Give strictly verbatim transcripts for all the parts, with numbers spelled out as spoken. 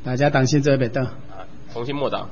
大家当心这边的。 啊，重新默祷。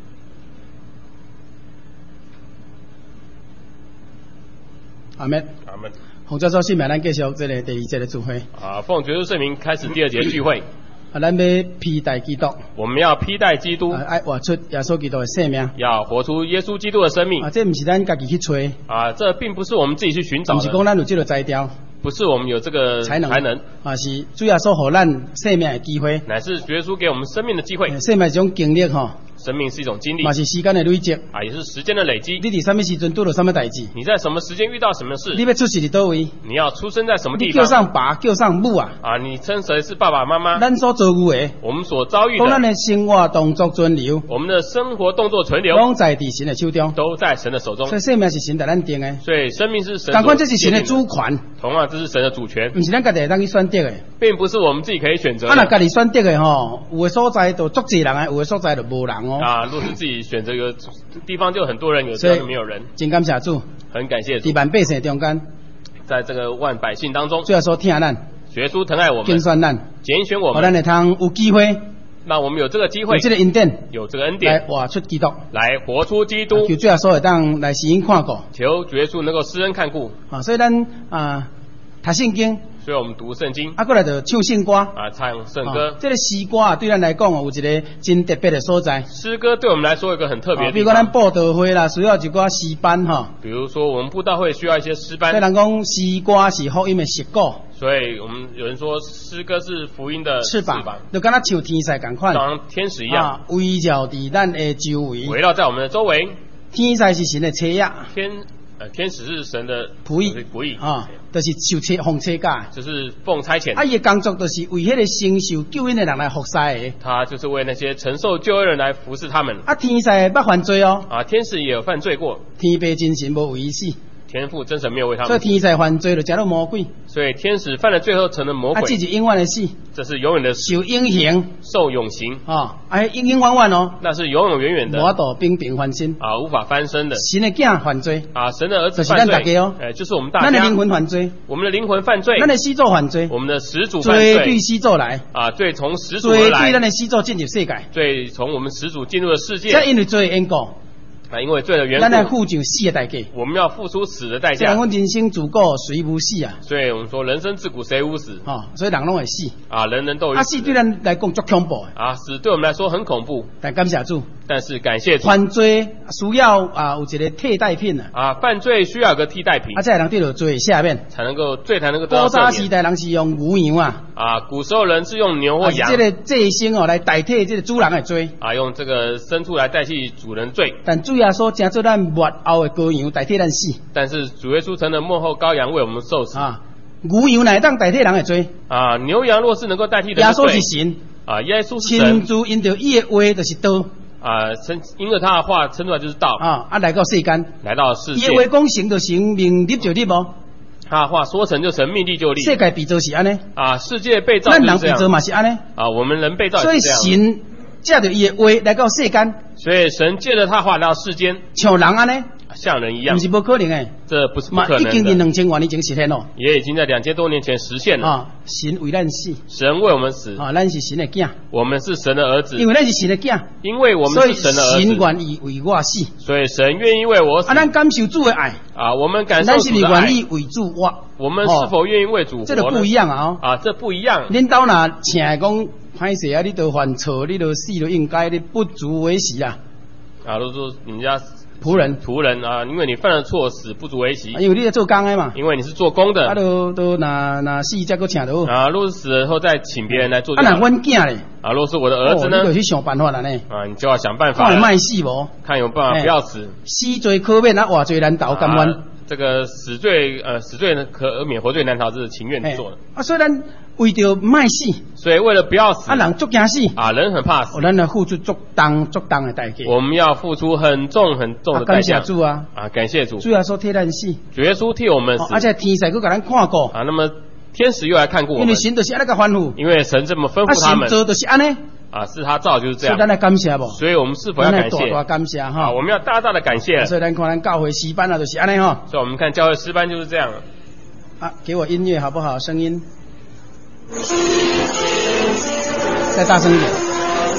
阿门。 阿门。 洪教授信命，咱继续这个第二节的聚会。 啊，奉主耶稣圣名开始第二节聚会。 啊，咱要披戴基督。 我们要披戴基督。 啊，爱活出耶稣基督的生命。 要活出耶稣基督的生命。 啊，这不是咱家己去找。 啊，这并不是我们自己去寻找的。 不是讲咱有这个才调。 不是我们有这个才能，才能啊，是主要所给咱生命的机会， 乃是耶稣给我们生命的机会。 生命是一种经历哈， 生命是一种经历， 嘛是时间的累积啊，也是时间的累积。 你伫什么时阵做了什么代志？ 你在什么时间遇到什么事？ 你要出世伫倒位？ 你要出生在什么地方？ 你叫上爸，叫上母啊！ 啊，你称谁是爸爸妈妈？ 咱所遭遇的， 我们所遭遇的， 讲咱的生活动作存留， 我们的生活动作存留， 拢在伫神的手中， 都在神的手中。 所以生命是神在咱定的， 所以生命是神。 赶快这是神的主权， 同样这是神的主权。 不是咱家己当去选择的， 并不是我们自己可以选择的。 啊，那家己选择的吼，有的所在就足济人的，有的所在就无人哦。 啊，若是自己选择一个地方，就很多人，有地方就没有人。 真感谢主， 很感谢主。 伫万百姓中间， 在这个万百姓当中， 主要说听咱， 耶稣疼爱我们， 拣选咱， 拣选我们， 让咱会通有机会。 那我们有这个机会， 有这个恩典， 有这个恩典， 来活出基督， 来活出基督。 求主耶稣会当来施恩看顾， 求耶稣能够施恩看顾。 啊，所以咱啊读圣经， 所以我们读圣经， 啊，过来就唱圣歌， 啊，唱圣歌。 啊、这个诗歌啊，对咱来讲哦，有一个真特别的所在。 诗歌对我们来说有一个很特别的地方。 比如讲咱布道会啦，需要一寡诗班哈。 比如说我们布道会需要一些诗班。 所以人讲诗歌是福音的实果。 所以我们有人说诗歌是福音的翅膀，就跟它像天使共款， 像天使一样， 啊、围绕伫咱的周围， 围绕在我们的周围。 天使是神的车呀， 天呃天使是神的仆役， 仆役啊，就是受车奉车驾， 就是奉差遣。 啊，伊的工作就是为迄个承受救恩的人来服侍的， 他就是为那些承受救恩的人来服侍他们。 啊，天使捌犯罪哦， 啊，天使也有犯罪过， 天父真神无为伊死。 天父真神没有为他们， 所以天使犯罪就成了魔鬼， 所以天使犯了罪后成了魔鬼， 啊，这是永远的死， 这是永远的受永刑， 受永刑啊，哎，永永远远哦， 那是永永远远的， 无法平平翻身啊，无法翻身的。 神的囝犯罪啊，神的儿子犯罪，就是咱大家哦， 哎，就是我们大家， 咱的灵魂犯罪， 我们的灵魂犯罪， 咱的始祖犯罪， 我们的始祖犯罪， 罪对始祖来， 啊，罪从始祖而来， 罪对咱的始祖进入世界， 罪从我们始祖进入了世界， 这因为罪的缘故。 啊，因为罪的缘故， 咱来付上死的代价。 我们要付出死的代价。 这人人生自古谁无死啊？ 所以我们说人生自古谁无死？ 哦，所以人拢会死。 啊，人人都有死。 啊，死对咱来讲足恐怖的。 啊，死对我们来说很恐怖。 但感谢主。 但是感谢主。 犯罪需要啊有一个替代品啊。 啊，犯罪需要有个替代品。 啊，才能对到罪下面。 才能够罪才能够得到赦免。 古早时代人是用牛羊啊。 啊，古时候人是用牛或羊。 啊，这个祭牲哦来代替这个主人的罪。 啊，用这个牲畜来代替主人罪。 但主耶稣成做咱末后的羔羊，代替咱死。 但是主耶稣成了末后羔羊，为我们受死。 啊，牛羊乃当代替人的罪。 啊，牛羊若是能够代替人的罪。耶稣是神。 啊，耶稣是神。 亲自因着伊的话就是道。 啊，称因着他的话称出来就是道。 啊，啊来到世间。 来到世界。 伊的话讲成就成，命立就立无。 他的话说成就成，命立就立。 世界被造是安尼。 啊，世界被造是这样。 咱人被造嘛是安尼。 啊，我们人被造所以神借着伊的话来到世间。 所以神借着他的话来到世间， 像人安尼。 像人一样， 不是不可能诶， 这不是不可能的。 已经在两千多年前实现了， 也已经在两千多年前实现了。 啊，神为咱死， 神为我们死， 啊，咱是神的囝， 我们是神的儿子， 因为咱是神的囝， 因为我们是神的儿子， 所以神愿意为我死， 所以神愿意为我死。 啊，咱感受主的爱， 啊，我们感受主的爱， 咱是不是愿意为主活？ 我们是否愿意为主活呢？ 这个不一样啊！ 啊，这不一样。 恁兜若请讲歹势啊，你都犯错，你都死，都应该你不足为奇啊！ 啊，都说人家。 仆人， 仆人啊，因为你犯了错，死不足为奇。 因为你在做工的嘛。 因为你是做工的。 啊，都都那那死才搁请到。 啊，若是死了后再请别人来做。 啊，那阮囝咧。 啊，若是我的儿子呢？ 哦、你就去想办法了呢。 啊，你就要想办法。 看有卖死无？ 看有办法不要死。 死罪可免啊，活罪难逃，甘愿。 这个死罪呃死罪呢可免，活罪难逃，这是情愿做的。 啊，所以咱为着卖死， 所以为了不要死， 啊，人足惊死啊，人很怕死， 咱要付出足重足重的代价。 我们要付出很重很重的代价。 感谢主啊！ 啊，感谢主。 主耶稣替咱死， 主耶稣替我们死， 而且天使佫给咱看过啊。那么天使又来看过我们， 因为神就是安尼个吩咐， 因为神这么吩咐他们， 啊，神做就是安尼。 啊，是他造就是这样。 所以咱来感谢不？ 所以我们是否要感谢？ 大大感谢哈！ 啊，我们要大大的感谢。 所以咱看咱教会诗班啊，就是安尼哈。 所以我们看教会诗班就是这样。 啊，给我音乐好不好？声音，再大声一点。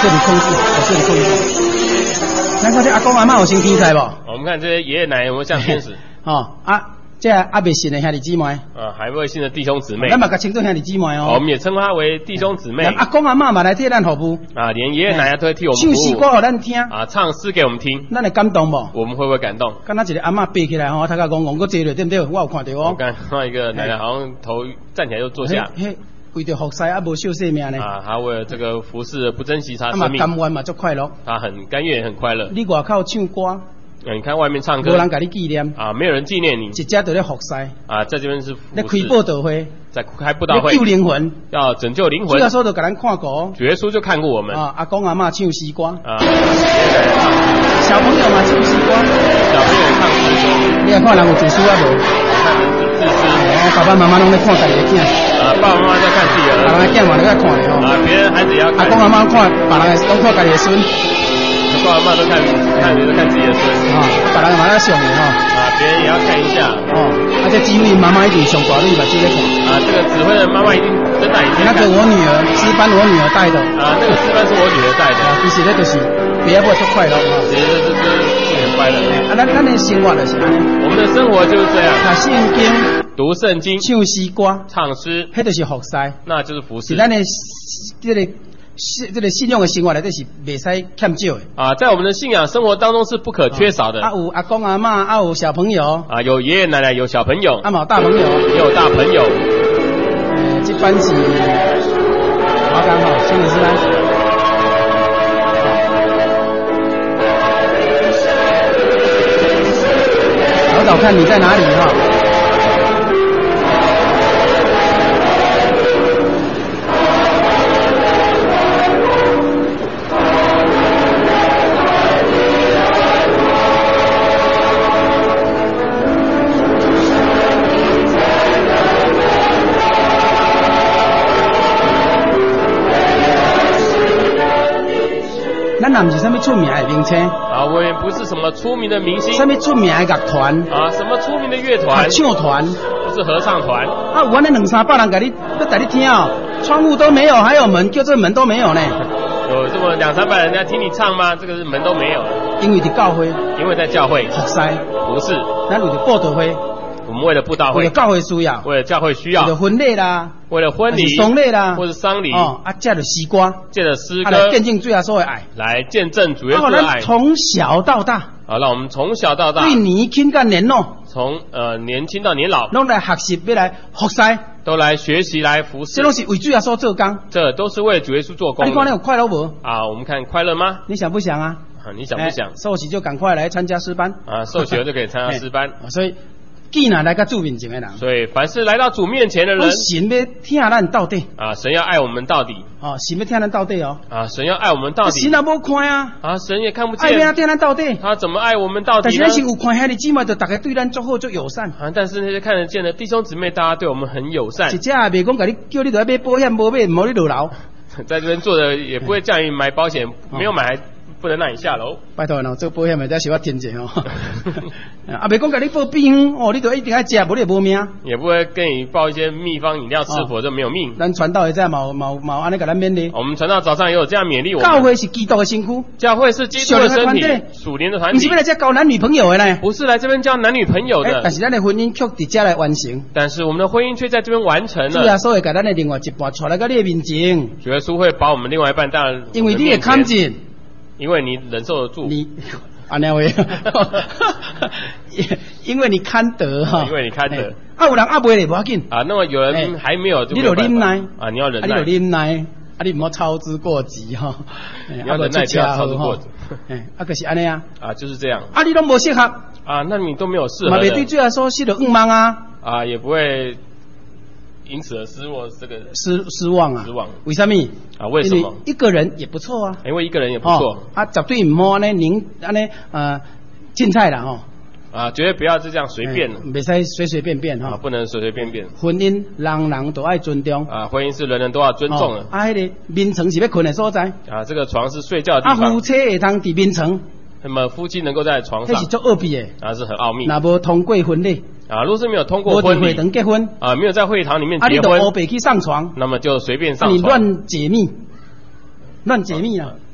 这里控制，往这里控制。咱看这阿公阿嬷有升天才不？ 我们看这些爷爷奶奶有没有像天使？ 哦啊。这阿未信的兄弟姊妹， 啊，还未信的弟兄姊妹， 咱嘛甲称作兄弟姊妹哦。 我们也称他为弟兄姊妹。 阿公阿嬷嘛来替咱服务， 啊，连爷爷奶奶都会替我们服务。 唱诗歌给咱听， 啊，唱诗给我们听， 咱会感动不？ 我们会不会感动？ 刚才一个阿嬷背起来吼，他甲讲讲，我坐落对不对？我有看到哦。 我刚看到一个奶奶好像头站起来就坐下。 嘿，为着服侍啊，无惜生命呢。 啊，他为了这个服侍不珍惜他生命。 啊嘛甘愿嘛，足快乐。 他很甘愿，很快乐。 你外口唱歌。 你看外面唱歌， 没人给你纪念啊，没有人纪念你， 一家都在服侍啊，在这边是在开布道会， 在开布道会， 救灵魂， 要拯救灵魂。 主耶稣就给咱看过， 主耶稣就看过我们啊，阿公阿嬷唱诗歌， 啊， 小朋友嘛唱诗歌， 小朋友唱诗歌， 你也看人有自私啊无？ 看人自私， 哦，爸爸妈妈拢在看自己的囝， 啊，爸爸妈妈在看自己的儿子， 别人的囝嘛都在看的哦， 啊，别人孩子也要看， 阿公阿嬷看，别人的拢看自己的孙。 爸爸妈妈都看，看别人看自己的孙啊，别人嘛要上的哈， 啊，别人也要看一下哦，啊，这指挥妈妈一定上大力把这个看， 啊，这个指挥的妈妈一定睁大眼睛。 那个我女儿值班，我女儿带的， 啊，那个值班是我女儿带的， 啊，其实那就是别不出快乐啊， 其实这这这很快乐。 啊，咱咱的生活就是安尼， 我们的生活就是这样， 读圣经， 读圣经， 唱诗歌， 唱诗， 迄就是服侍， 那就是服侍。 是咱的这个。是这个信仰的生活内底是袂使欠少的啊，在我们的信仰生活当中是不可缺少的。 啊，有阿公阿嬷，啊有小朋友， 啊有爷爷奶奶，有小朋友， 啊嘛有大朋友， 也有大朋友。 呃，这班是华冈哈，心理师班。找找看你在哪里哈。咱也不是什么出名的明星啊，我也不是什么出名的明星， 什么出名的乐团啊，什么出名的乐团， 合唱团， 不是合唱团啊，有安尼两三百人给你要带你听哦，窗户都没有，还有门，就这门都没有呢。 有这么两三百人在听你唱吗？这个是门都没有。 因为在教会， 因为在教会服侍， 不是， 咱为了布道会。 我们为了布道会， 为了教会需要， 为了教会需要， 为了婚礼啦， 为了婚礼、 丧礼啦， 或者丧礼， 哦，啊，借着诗歌， 借着诗歌来见证主耶稣的爱， 来见证主耶稣的爱。 从小到大， 好，让我们从小到大， 对年轻跟年老， 从呃年轻到年老， 拢来学习，要来服侍， 都来学习来服侍。 这都是为主耶稣做工， 这都是为主耶稣做工。 你看你有快乐不？ 啊，我们看快乐吗？ 你想不想啊？ 啊，你想不想？ 受洗就赶快来参加诗班啊，受洗了就可以参加诗班。 所以。既然来到主面前的人， 所以凡是来到主面前的人， 神要听咱到底啊，神要爱我们到底哦，神要听咱到底哦啊，神要爱我们到底， 神也无看啊啊，神也看不见， 爱要听咱到底， 他怎么爱我们到底呢？ 但是咱是有看兄弟姊妹，就大家对咱足好足友善啊，但是那些看得见的弟兄姊妹，大家对我们很友善， 一只也袂讲甲你叫你来买保险，无买，唔好你落楼， 在这边做的也不会叫你买保险，没有买还不能让你下楼。 拜托喏，做保险的再小我听者哦。啊，袂讲甲你报病哦，你就一定要食，无你无命。 也不会跟你报一些秘方饮料吃，否则没有命。 咱传道会在毛毛毛安尼甲咱勉励。 我们传道早上也有这样勉励我们。 教会是基督的身躯， 教会是基督的身体，属灵的团体。 不是要来这交男女朋友的呢？ 不是来这边交男女朋友的。 但是咱的婚姻却伫这来完成。 但是我们的婚姻却在这边完成了。 主耶稣会甲咱的另外一半带来到你的面前。 主耶稣会把我们另外一半带来， 因为你也看见。 因为你忍受得住， 你啊那位，因为你看得哈， 因为你看得， 啊有人啊袂咧无要紧啊，那么有人还没有， 你就忍耐啊，你要忍耐， 你就忍耐，啊你唔好操之过急哈， 你要忍耐不要操之过急， 哎，啊可是安尼啊， 啊就是这样， 啊你都无适合， 啊那你都没有适合， 嘛袂对最后说失了五万啊， 啊也不会。因此而失落，这个失失望啊！ 失望， 为什么？ 啊，为什么？ 一个人也不错啊， 因为一个人也不错。 哦、啊，绝对唔好安尼，您安尼呃凊彩啦吼。 啊，绝对不要就这样随便了， 袂使随随便便哈、 啊，不能随随便便。 婚姻人人都爱尊重。 啊，婚姻是人人都要尊重的。 哦、啊，迄、那个眠床是要困的所在。 啊，这个床是睡觉的地方。 啊，夫妻会通伫眠床。 那么夫妻能够在床上， 这是做奥秘的， 啊是很奥秘。 那无通过婚礼， 啊，若是没有通过婚礼， 会堂结婚， 啊，没有在会堂里面结婚， 啊，你就乌白去上床， 那么就随便上床， 你乱解密，乱解密啊！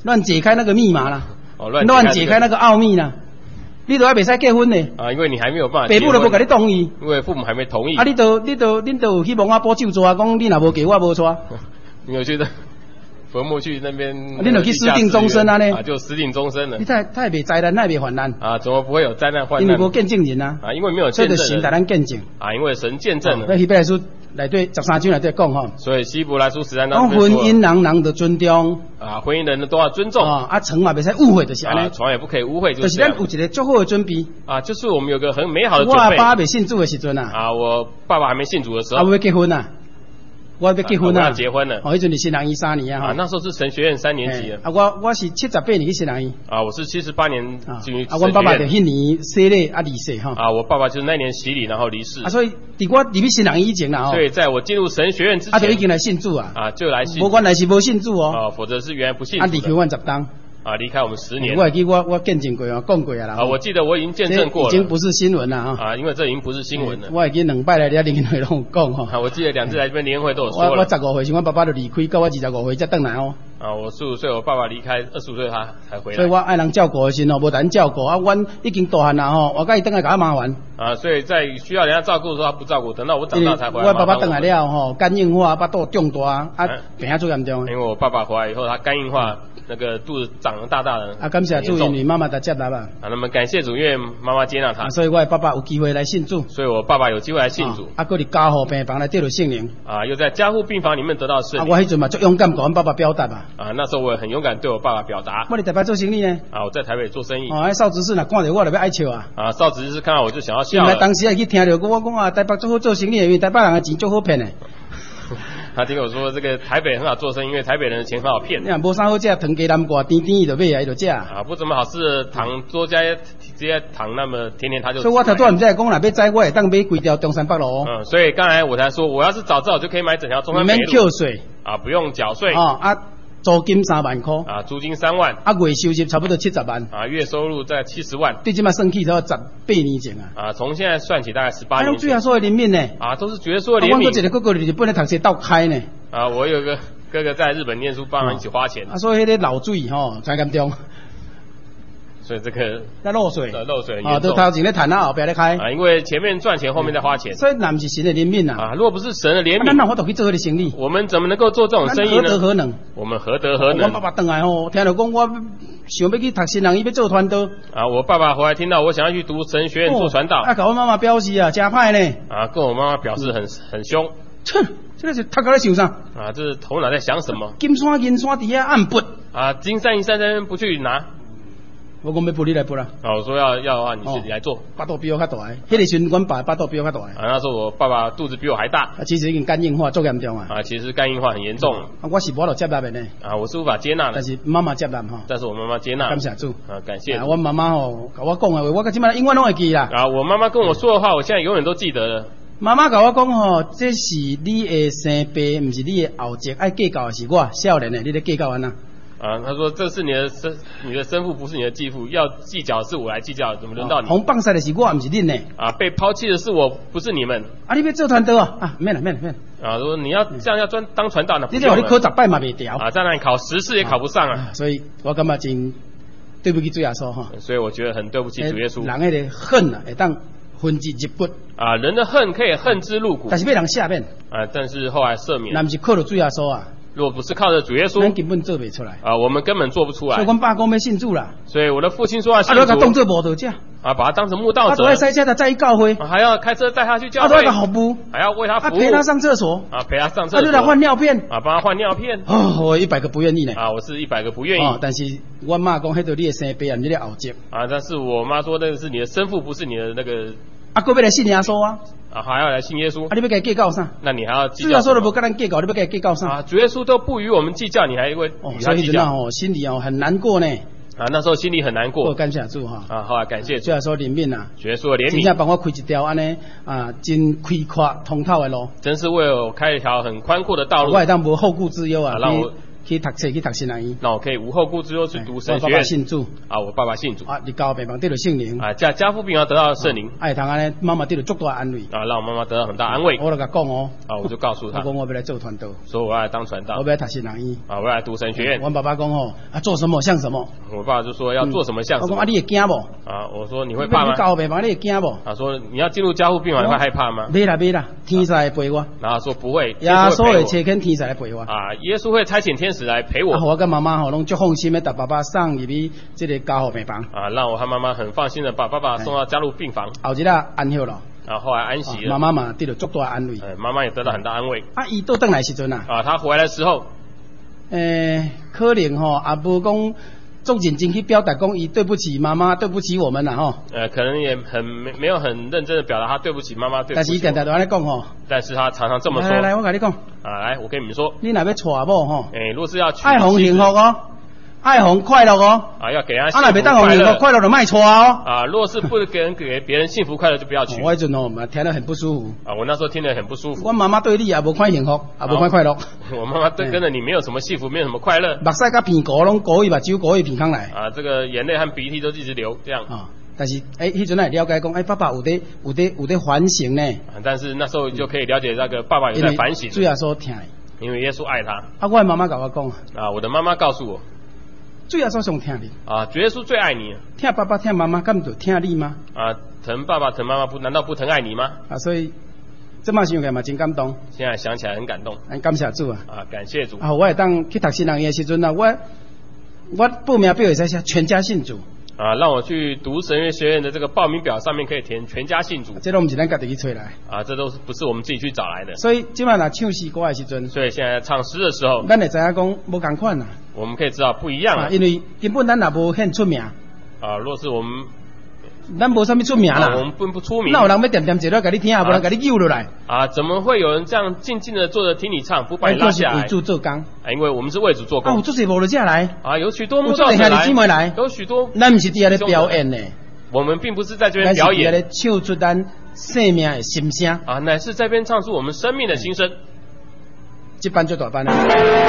乱解开那个密码啦， 哦，乱乱解开那个奥秘啦。你都还未使结婚呢。 啊，因为你还没有办法。 爸母都无给你同意。 因为父母还没同意。 啊，你都你都恁都有去蒙阿波咒抓，讲你若无给我无抓。 你有觉得？坟墓去那边， 你就去私定终身啊呢？ 啊，就私定终身了。 你太太别灾难，太别患难啊！怎么不会有灾难患难？ 因为无见证人啊！ 啊，因为没有见证人， 所以就神带咱见证啊，因为神见证了。 那希伯来书内对十三章内对讲吼， 所以希伯来书十三章讲婚姻人人都尊重啊，婚姻人都要尊重啊，啊，床嘛袂使误会就是安尼， 床也不可以污秽， 就是咱有一个足好的准备啊，就是我们有个很美好的准备。 我爸未信主的时阵啊， 啊，我爸爸还没信主的时候， 啊，我要结婚啊。我要结婚啊！我要结婚了。 哦，迄阵是新人医三年啊。 啊，那时候是神学院三年级啊，我我是七十八年去新人医。 啊，我是七十八年进啊，我爸爸就迄年洗礼啊离世哈。 啊，我爸爸就是那年洗礼然后离世。 啊，所以伫我入去新人医以前啦， 所以在我进入神学院之前， 啊，就已经来信主啊。 啊，就来信。 无原来是无信主哦。 啊，否则是原来不信主。 啊，离开阮十当。 啊，离开我们十年。 我还记我我见证过啊，讲过啊啦。 啊，我记得我已经见证过了。 已经不是新闻了啊。 啊，因为这已经不是新闻了。 我还记两摆来遐联会拢有讲吼。 啊，我记得两次来这边联会都有说了。 我我十五岁时，我爸爸就离开，到我二十五岁才回来哦。 啊，我十五岁，我爸爸离开，二十五岁他才回来。 所以我爱人照顾的时候，无咱照顾啊，阮已经大汉啦吼，我甲伊等来甲我麻烦。 啊，所以在需要人家照顾的时候他不照顾，等到我长大才回来。 我爸爸等来了吼，肝硬化，巴肚肿大，啊，病啊最严重。 因为我爸爸回来以后，他肝硬化，那个肚子长得大大的。 啊，感谢主，因为妈妈的接纳吧。 啊，那么感谢主，因为妈妈接纳他。 所以我的爸爸有机会来信主。 所以我爸爸有机会来信主。 啊，搁伫家护病房来得到圣灵。 啊，又在加护病房里面得到圣灵。 啊，我迄阵嘛足勇敢，甲阮爸爸表达嘛。 啊，那时候我很勇敢对我爸爸表达。 我伫台北做生意呢。 啊，我在台北做生意。 哦，迄邵执事若看到我就要爱笑啊。 啊，邵执事看到我就想要笑。 因为当时还去听着我讲啊，台北足好做生意，因为台北人的钱足好骗的。 他听我说这个台北很好做生意，因为台北人的钱很好骗。 你看无啥好食，糖加南瓜甜甜伊就买来就食。 啊，不怎么好吃的糖多加直接糖，那么天天他就。 所以我头拄唔知讲若要摘，我会当买规条中山北路。 嗯，所以刚才我才说，我要是早知道就可以买整条中山北路。 免扣税。 啊，不用缴税。 哦啊。租金三万块啊，租金三万啊，月收入差不多七十万啊，月收入在七十万。 对，即嘛算起才十八年前啊。 啊，从现在算起大概十八年。 啊，最后说的怜悯呢？ 啊，都是觉得说的怜悯。 我一个哥哥日本咧读册倒开呢。 啊，我有个哥哥在日本念书，帮忙一起花钱。 啊，所以迄个漏水吼，真严重。 所以这个那漏水， 漏水啊，都头前咧谈啊，后边咧开啊，因为前面赚钱，后面再花钱。 所以那不是神的怜悯呐啊！如果不是神的怜悯， 那那我都去做这个生意。 我们怎么能够做这种生意呢？ 何德何能？ 我们何德何能？ 我爸爸回来吼，听到讲我想要去读新人医，要做传道。 啊，我爸爸回来听到我想要去读神学院做传道， 啊，跟我妈妈表示啊，加派呢。 啊，跟我妈妈表示很很凶。 哼，这个是他搞在手上。 啊，这是头脑在想什么？ 金山银山底下暗拨。 啊，金山银山在那边不去拿。 我讲要拨你来拨啦。 啊，我说要要的话，你自己来做。 巴肚比我较大诶，迄个时阵阮爸巴肚比我较大诶。 啊，那时候我爸爸肚子比我还大。 啊，其实已经肝硬化，足严重啊。 啊，其实肝硬化很严重。 啊，我是无法接纳的呢。 啊，我是无法接纳的。 但是妈妈接纳哈。 但是我妈妈接纳。 感谢主。 啊，感谢。 啊，我妈妈吼，甲我讲诶话，我到即摆永远拢会记啦。 啊，我妈妈跟我说的话，我现在永远都记得了。 妈妈甲我讲吼，这是你的生爸，毋是你的后籍，爱计较的是我少年诶，你咧计较安那？ 啊，他说这是你的生，你的生父不是你的继父，要计较是我来计较，怎么轮到你？ 红棒赛的是我，不是恁呢。 啊，被抛弃的是我，不是你们。 啊，你要做传道啊？啊，免了免了免了。 啊，如果你要这样要专当传道呢？ 你这你考十摆嘛袂调。 啊，在那里考十次也考不上啊。 所以我感觉真对不起主耶稣哈。 所以我觉得很对不起主耶稣。 人迄个恨啊，会当恨之入骨。 啊，人的恨可以恨之入骨。 但是被人赦免。 啊，但是后来赦免。 那不是靠着主耶稣啊。 如果不是靠着主耶稣， 咱根本做不出来。 啊，我们根本做不出来。 所以阮爸讲要信主啦。 所以我的父亲说要信主。 啊，你当做慕道者。 啊，把他当成慕道者。 啊，还塞车的载教会。 啊，还要开车带他去教会。 啊，都要服务。 还要为他服务。 啊，陪他上厕所。 啊，陪他上厕所。 啊，就来换尿片。 啊，帮他换尿片。 哦，我一百个不愿意呢。 啊，我是一百个不愿意。 哦，但是我妈讲，迄个你的生爸啊，你的后籍。 啊，但是我妈说那个是你的生父，不是你的那个。 啊，搁要来信耶稣啊！ 啊，还要来信耶稣。 啊，你要跟他计较啥？ 那你还要计较？ 主耶稣都不跟咱计较，你要跟他计较啥？ 啊，主耶稣都不与我们计较，你还会与他计较？ 哦，心里哦很难过呢。 啊，那时候心里很难过。 我感谢主哈。 啊，后来感谢主。 主耶稣怜悯啊， 主耶稣的怜悯， 真正帮我开一条安尼啊，真开阔通透的路。 真是为我开一条很宽阔的道路。 我会当无后顾之忧啊， 让我去读册，去读新人医。 那我可以无后顾之忧去读神学我爸爸院。 信主啊，我爸爸信主。 啊，你交病房得到圣灵啊，家家父病房得到圣灵。 哎，通安尼，妈妈得到足大安慰。 啊，让我妈妈得到很大安慰。 我就甲讲哦。 啊，我就告诉他。 我讲我要来做传道。 说我要来当传道。 我要来读新人医。 啊，我要来读神学院。 我爸爸讲哦，啊，做什么像什么。 我爸爸就说要做什么像什么。 我讲啊，你会惊不？ 啊，我说你会怕吗？ 你交病房你会惊不？ 他说你要进入家父病房，你会害怕吗？ 袂啦袂啦，天使来陪我。 然后说不会， 耶稣会差遣天使来陪我。 啊，耶稣会差遣天使来陪我。 啊，我跟妈妈吼拢足放心的，把爸爸送入去这个家护病房。 啊，让我和妈妈很放心的把爸爸送到加入病房。 后一日安息了。 啊，后来安息了。 妈妈嘛得到足大安慰。 哎，妈妈也得到很大安慰。 啊，伊倒转来时阵啊。 啊，他回来的时候， 诶，可能吼也无讲。足认真去表达讲，伊对不起妈妈，对不起我们啦吼。 呃，可能也很没没有很认真的表达他对不起妈妈，对不起。 但是伊常常都安尼讲吼。 但是他常常这么说。 来来来，我跟你讲。 啊，来，我跟你们说。 你若要娶某吼。 诶，如果是要娶。 爱红幸福哦，爱红快乐哦。 啊，要给人幸福快乐。啊，若袂当红幸福快乐就卖娶哦。 啊，若是不给人给别人幸福快乐就不要娶。 我迄阵哦，听得很不舒服。 啊，我那时候听得很不舒服。 我妈妈对你也无款幸福，也无款快乐。 我妈妈对跟着你没有什么幸福，没有什么快乐。 目屎甲鼻膏拢过伊目睭，过伊鼻孔来。 啊，这个眼泪和鼻涕都一直流，这样。 啊，但是诶，迄阵也了解讲，诶，爸爸有在有在有在反省呢。 啊，但是那时候就可以了解那个爸爸有在反省。 主耶稣疼伊，因为耶稣爱他。 啊，我的妈妈甲我讲。 啊，我的妈妈告诉我。 主耶稣上疼你。 啊，主耶稣最爱你。 疼爸爸疼妈妈，敢就疼你吗？ 啊，疼爸爸疼妈妈不难道不疼爱你吗？ 啊，所以。这嘛想起来嘛真感动， 现在想起来很感动。 感谢主啊！ 啊，感谢主。 啊，我会当去读新人医的时阵啊，我我报名表会使写全家信主。 啊，让我去读神学学院的这个报名表上面可以填全家信主。 这都不是咱家己去找来。 啊，这都是不是我们自己去找来的。 所以今晚若唱诗歌的时阵， 所以现在唱诗的时候， 咱会知影讲无共款啦。 我们可以知道不一样啊， 因为根本咱也无很出名。 啊，若是我们。 咱无啥物出名啦、 啊，我们并不出名。 那有人要点点坐落，给你听，啊，无人给你揪落来。 啊，怎么会有人这样静静的坐着听你唱，不把你拉下来？ 为主做工。 啊，因为我们是为主做工。 啊，有做些无落下来。 啊，有许多牧道者来，有许多。 咱不是伫遐咧表演呢。 我们并不是在这边表演。 咱是伫咧唱出咱生命的心声。 啊，乃是在边唱出我们生命的心声。 这班就大班啦。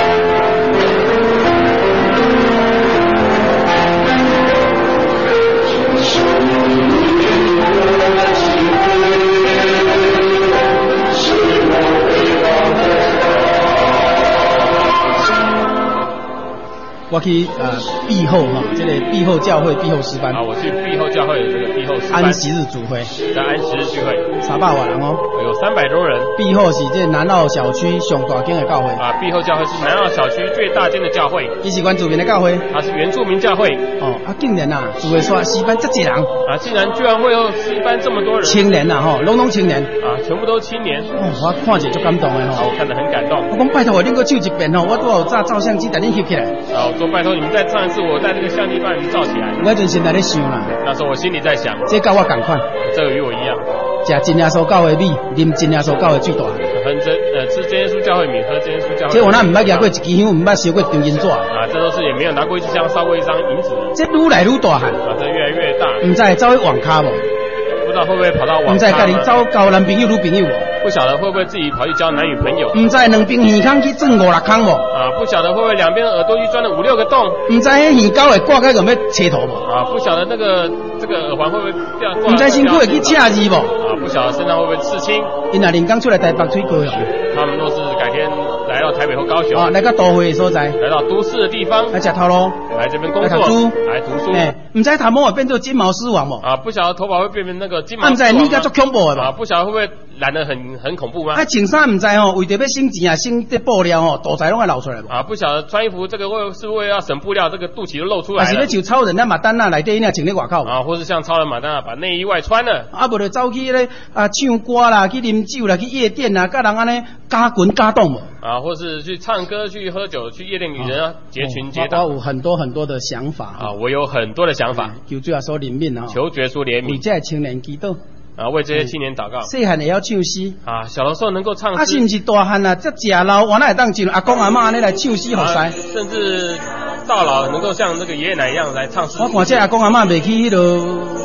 我去呃闭后哈，这个闭后教会闭后诗班。 啊，我去闭后教会的这个闭后诗班。 安息日主会。 在安息日聚会。 三百万人哦。 有三百多人。 闭后是这南澳小区上大间的教会。 啊，闭后教会是南澳小区最大间的教会。 伊是原住民的教会。 它是原住民教会。 哦，啊，竟然啊，主会说诗班这几人。 啊，竟然居然会有诗班这么多人。 青年呐吼，拢拢青年。 啊，全部都青年。 哦，我看着就感动的吼。 啊，我看得很感动。 我讲拜托我恁个唱一遍吼，我都有照照相机等恁翕起来。 啊，我说拜托你们再唱。上次我带这个相机把你们照起来， 我阵现在在想啦。 那时候我心里在想， 这跟我同款， 这个与我一样， 吃真耶稣教的米，啉真耶稣教的水大。 喝真呃吃真耶稣教会米，喝真耶稣教会。 这我那唔捌拿过一支香，唔捌烧过张银纸。 啊，这都是也没有拿过一支香，烧过一张银纸。 这愈来愈大汉。 啊，这越来越大。 唔知走去网咖无？ 不知道会不会跑到网咖？ 唔知家己找交男朋友女朋友无？ 不晓得会不会自己跑去交男女朋友？ 唔知两边耳孔去钻五六孔无？ 啊，不晓得会不会两边耳朵去钻了五六个洞？ 唔知迄耳膏会挂开有要切头无？ 啊，不晓得那个这个耳环会不会掉？ 唔知身躯会去刺字无？ 啊，不晓得身上会不会刺青？ 因若连刚出来台北吹高雄， 他们若是改天来到台北或高雄， 啊，来到都会的所在， 来到都市的地方， 来吃头路， 来这边工作，来读书， 哎，唔知头毛会变做金毛狮王无？ 啊，不晓得头发会变成那个金毛狮王。 唔知你家做恐怖的啊，不晓得会不会染得很很恐怖吗？ 啊，穿衫唔知吼，为着要省钱啊，省这布料吼，肚脐拢会露出来无？ 啊，不晓得穿衣服这个为是为了要省布料，这个肚脐都露出来了。 还是要像超人那马丹娜内底那穿咧外口？ 啊，或是像超人马丹娜把内衣外穿了。 啊，无就走去咧啊唱歌啦，去啉酒啦，去夜店啦，甲人安尼加滚加动无？ 啊，或是去唱歌、去喝酒、去夜店与人啊结群结党。 我有很多很多的想法啊，我有很多的想法。 求主耶稣怜悯啊！ 求耶稣怜悯。 为这青年祈祷。 啊，为这些青年祷告。 细汉也要唱诗。 啊，小的时候能够唱诗。 啊，是不是大汉啊？这食老，原来会当进阿公阿嬷安尼来唱诗学师。 甚至到老能够像那个爷爷奶奶一样来唱诗。 我看这阿公阿嬷袂去迄落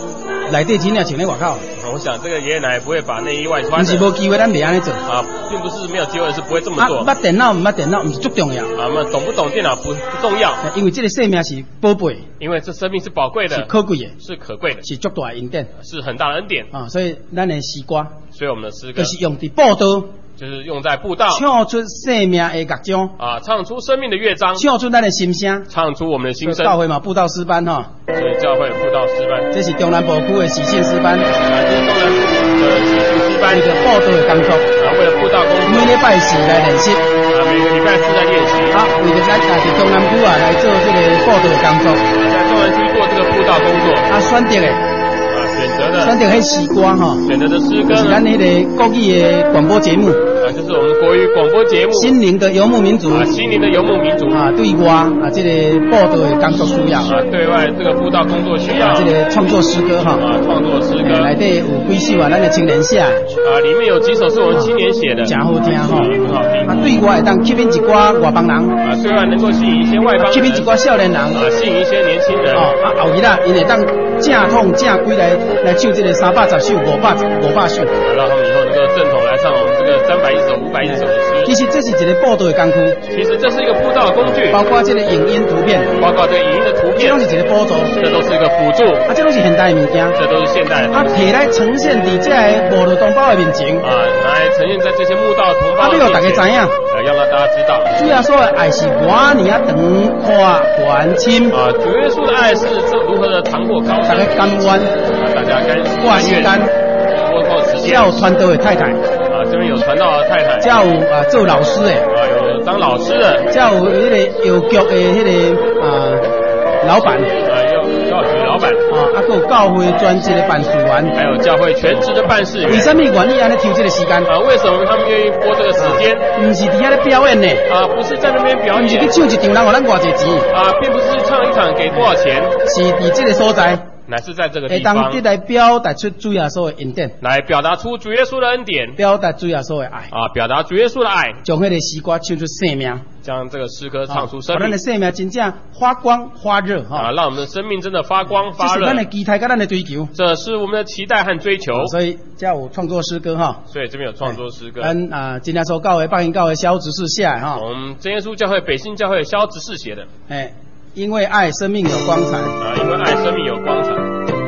内底真正穿在外口。 我想这个爷爷奶奶不会把内衣外穿的。 不是无机会，咱袂安尼做。 啊，并不是没有机会，是不会这么做。 啊，捌电脑唔捌电脑，唔是最重要。 啊，那懂不懂电脑不不重要。 因为这个生命是宝贝。 因为这生命是宝贵的。 是可贵的。 是可贵的。 是足大的恩典。 是很大的恩典。 啊，所以咱的诗歌。 所以我们的诗歌。 就是用伫布道。 就是用在布道， 唱出生命的乐章啊，唱出生命的乐章， 唱出咱的心声， 唱出我们的心声。 教会嘛，布道诗班哈， 所以教会布道诗班， 这是中南部区的喜信诗班， 啊，这是中南部的喜信诗班， 一个布道的工作， 啊，为了布道工作， 每礼拜四来练习， 啊，每个礼拜四在练习， 啊，为了咱啊，伫中南区啊来做这个布道的工作， 在中南区做这个布道工作， 啊，选择的。 选择的， 选择迄诗歌哈， 选择的诗歌， 是咱迄个国语的广播节目， 啊，就是我们国语广播节目， 心灵的游牧民族， 啊，心灵的游牧民族， 啊，对外啊，这个布道的工作需要， 啊，对外这个布道工作需要， 啊，这个创作诗歌哈， 啊，创作诗歌， 内底有几首啊，咱的青年写， 啊，里面有几首是我们青年写的， 真好听哈， 很好听， 啊，对外会当吸引一寡外邦人， 啊，对外能够吸引一些外邦人， 吸引一寡少年人， 啊，吸引一些年轻人， 哦，啊，后日啊，因会当正统正规来来唱这个三百十首、五百五百首， 让他们以后能够正统来唱我们这个三百一十首、五百一十首的诗。 其实这是一个布道的工具， 其实这是一个布道的工具， 包括这个影音图片， 包括这个影音的图片， 这都是一个辅助， 这都是一个辅助， 啊，这都是现代的物件， 这都是现代的， 啊，摕来呈现伫这个无路同胞的面前， 啊，来呈现在这些慕道同胞的面前，啊， 要让大家知影， 呃，要让大家知道， 主耶稣的爱是多尔长阔宽深， 啊，主耶稣的爱是这如何的长阔高深， 大家甘愿， 啊，大家甘花时间， 包括时间， 叫传道的太太， 啊，这边有传道的太太， 叫有啊做老师的， 啊，有当老师的， 叫有迄个邮局的迄个啊老板， 啊，有教局老板， 啊，啊，还有教会专职的办事员， 还有教会全职的办事员。 为什么愿意安尼抽这个时间？ 啊，为什么他们愿意拨这个时间？ 不是伫遐咧表演呢？ 啊，不是在那边表演， 不是去唱一场，人互咱偌济钱？ 啊，并不是唱一场给多少钱， 是伫这个所在。 乃是在这个地会当得来表达出主耶稣的恩典， 来表达出主耶稣的恩典， 表达主耶稣的爱啊，表达主耶稣的爱， 将迄个诗歌唱出生命， 将这个诗歌唱出生命， 把咱的生命真正发光发热哈， 啊，让我们的生命真的发光发热。 这是咱的期待跟咱的追求， 这是我们的期待和追求。 所以叫我创作诗歌哈， 所以这边有创作诗歌。 跟啊，今天说教会、北营教会萧执事写哈， 我们真耶稣教会、北信教会萧执事写的。 哎，因为爱生命有光彩啊，因为爱生命有光彩。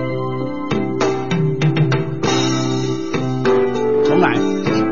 重来，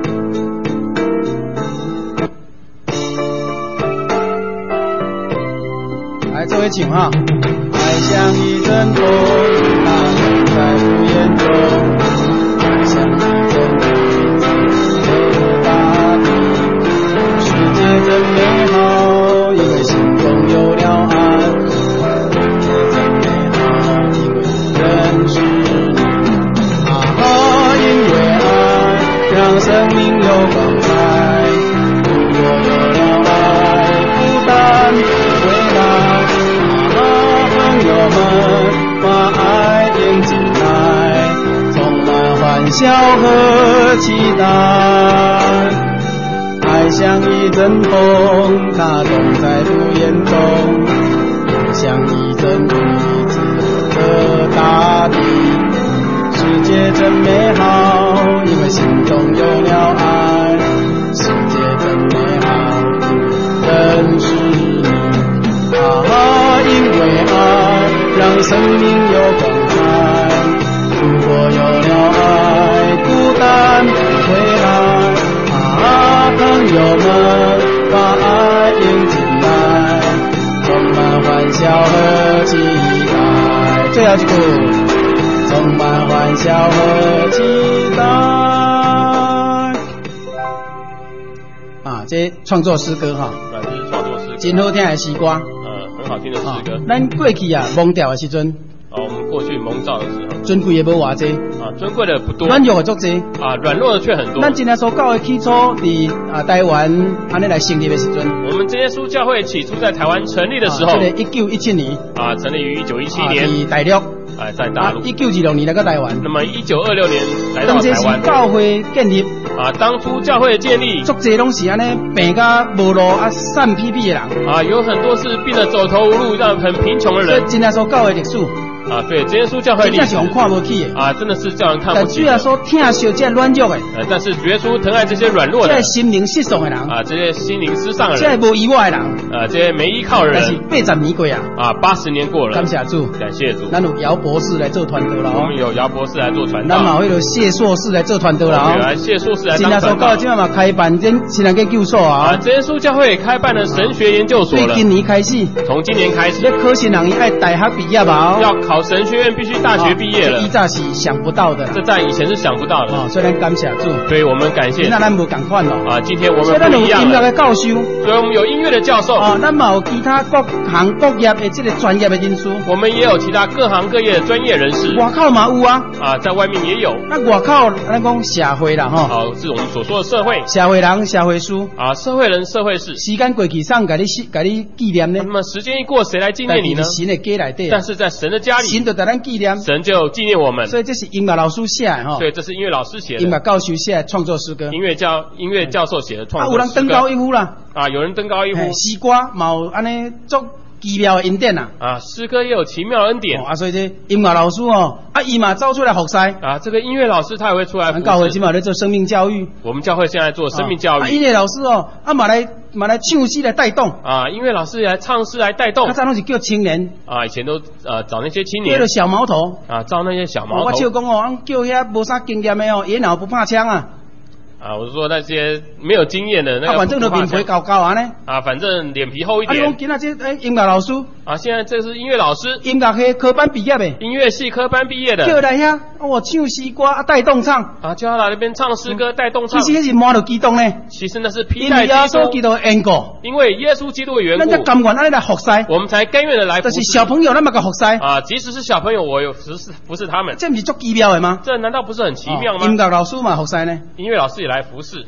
来这位请哈。爱像一阵风，它在不言中；爱像一阵雨，在大地。世界真美好，因为心中有了爱；世界真美好，因为认识你。啊哈，因为爱。让生命有光彩，如果有了爱，不但回来，啊，朋友们把爱迎进来，充满欢笑和期待。爱像一阵风，它动在不言中，也像一阵雨滋着大地。世界真美好，因为心中有了爱。世界真美好，认识你。啊，因为爱让生命有光彩。如果有了爱，孤单不回来。啊，朋友们把爱迎进来，充满欢笑和期待。最后一句。充满欢笑和期待啊！这创作诗歌哈， 啊，这是创作诗歌， 真好听的诗歌， 呃，很好听的诗歌。 咱过去啊，蒙调的时阵， 哦，我们过去蒙召的时候， 尊贵的无偌济， 啊，尊贵的不多， 软弱的足济， 啊，软弱的却很多。 咱今天所教的起初伫啊台湾安尼来成立的时阵， 我们真耶稣教会起初在台湾成立的时候， 这个一九一七年， 啊，成立于一九一七年， 伫大陆。 哎，在大陆。 一九二六年来到台湾。 那么一九二六年来到台湾。 教会建立。 啊，当初教会的建立， 足侪拢是安尼病甲无路啊，散屁屁的人。 啊，有很多是病得走投无路，让很贫穷的人。 所以真耶稣教会历史。 啊，对，真耶稣教会历史真正是用看不起的啊，真的是叫人看不但起的。 主要说疼惜这软弱的， 呃，但是主耶稣疼爱这些软弱的这心灵失丧的人， 啊，这些心灵失丧的人， 这无依我的人， 啊，这些没依靠的但是人八十年过啊， 啊，八十年过了， 感谢主， 感谢主。 咱有姚博士来做传道了哦我们，有姚博士来做传道， 咱嘛有迄个谢硕士来做传道了哦。 我们有来谢硕士来新加坡当传道到今晚嘛开办真新人研究所啊， 啊， 真耶稣教会开办了神学研究所了， 对今年开始， 从今年开始要考新人爱大学毕业吧要考神学院，必须大学毕业了哦，以前是想不到的这在以前是想不到的， 哦，所以咱感谢主， 所以我们感谢今仔咱无共款咯， 啊，今天我所以咱有们不一样音乐了， 的教授， 所以我们有音乐的教授， 哦，咱嘛有其他各行各业的这个专业的人士， 我们也有其他各行各业的专业人士外口嘛有啊， 啊，在外面也有， 那外口咱讲社会啦吼， 啊，是我们所说的社会社会人、社会事， 啊，社会人、社会事。 时间过去，上给你给你纪念呢那，么时间一过，谁来纪念你呢但？是神的家内底啊但，是在神的家里， 神就在咱纪念， 神就纪念我们。 所以这是音乐老师写的吼， 对，这是音乐老师写音乐的， 教授写的创作诗歌， 音乐教音乐教授写的啊， 创有人作诗歌登高一呼啦， 啊，有人登高一呼嘿诗歌嘛有安尼足奇妙的恩典啊， 啊，诗歌也有奇妙的恩典哦啊，所以这音乐老师哦，啊，伊嘛走出来服侍， 啊，这个音乐老师他也会出来服咱教会今侍。 嘛在做生命教育， 我们教会现在做生命教啊， 育音乐老师哦，啊嘛来嘛来唱诗来带动， 啊，音乐老师来唱诗来带动啊，咱拢是叫青年， 啊，以前都呃找那些青年叫做小毛头。 啊，招那些小哦毛头我笑讲哦，俺叫遐无啥经验的哦，也脑不怕枪啊， 啊，我是说那些没有经验的那啊， 个反正都面皮高高啊呢。 啊，反正脸皮厚一啊，你讲点今仔这诶音乐老师， 啊。现在这是音乐老师， 音乐系科班毕业的， 音乐系科班毕业叫的来遐，我唱诗歌啊带动唱， 啊，叫他来那边唱诗歌带动唱其。实迄是满着激动呢， 其实那是披因为戴基督， 耶稣基督的缘故， 因为耶稣基督的缘咱才故， 甘愿安尼来服侍， 我们才甘愿的来服就是侍小朋友咱嘛个服侍， 啊。即使是小朋友，我有服侍服侍他们， 这不是足奇妙的吗？ 这难道不是很奇妙哦音吗？ 乐老师嘛服侍呢， 音乐老师也来服侍。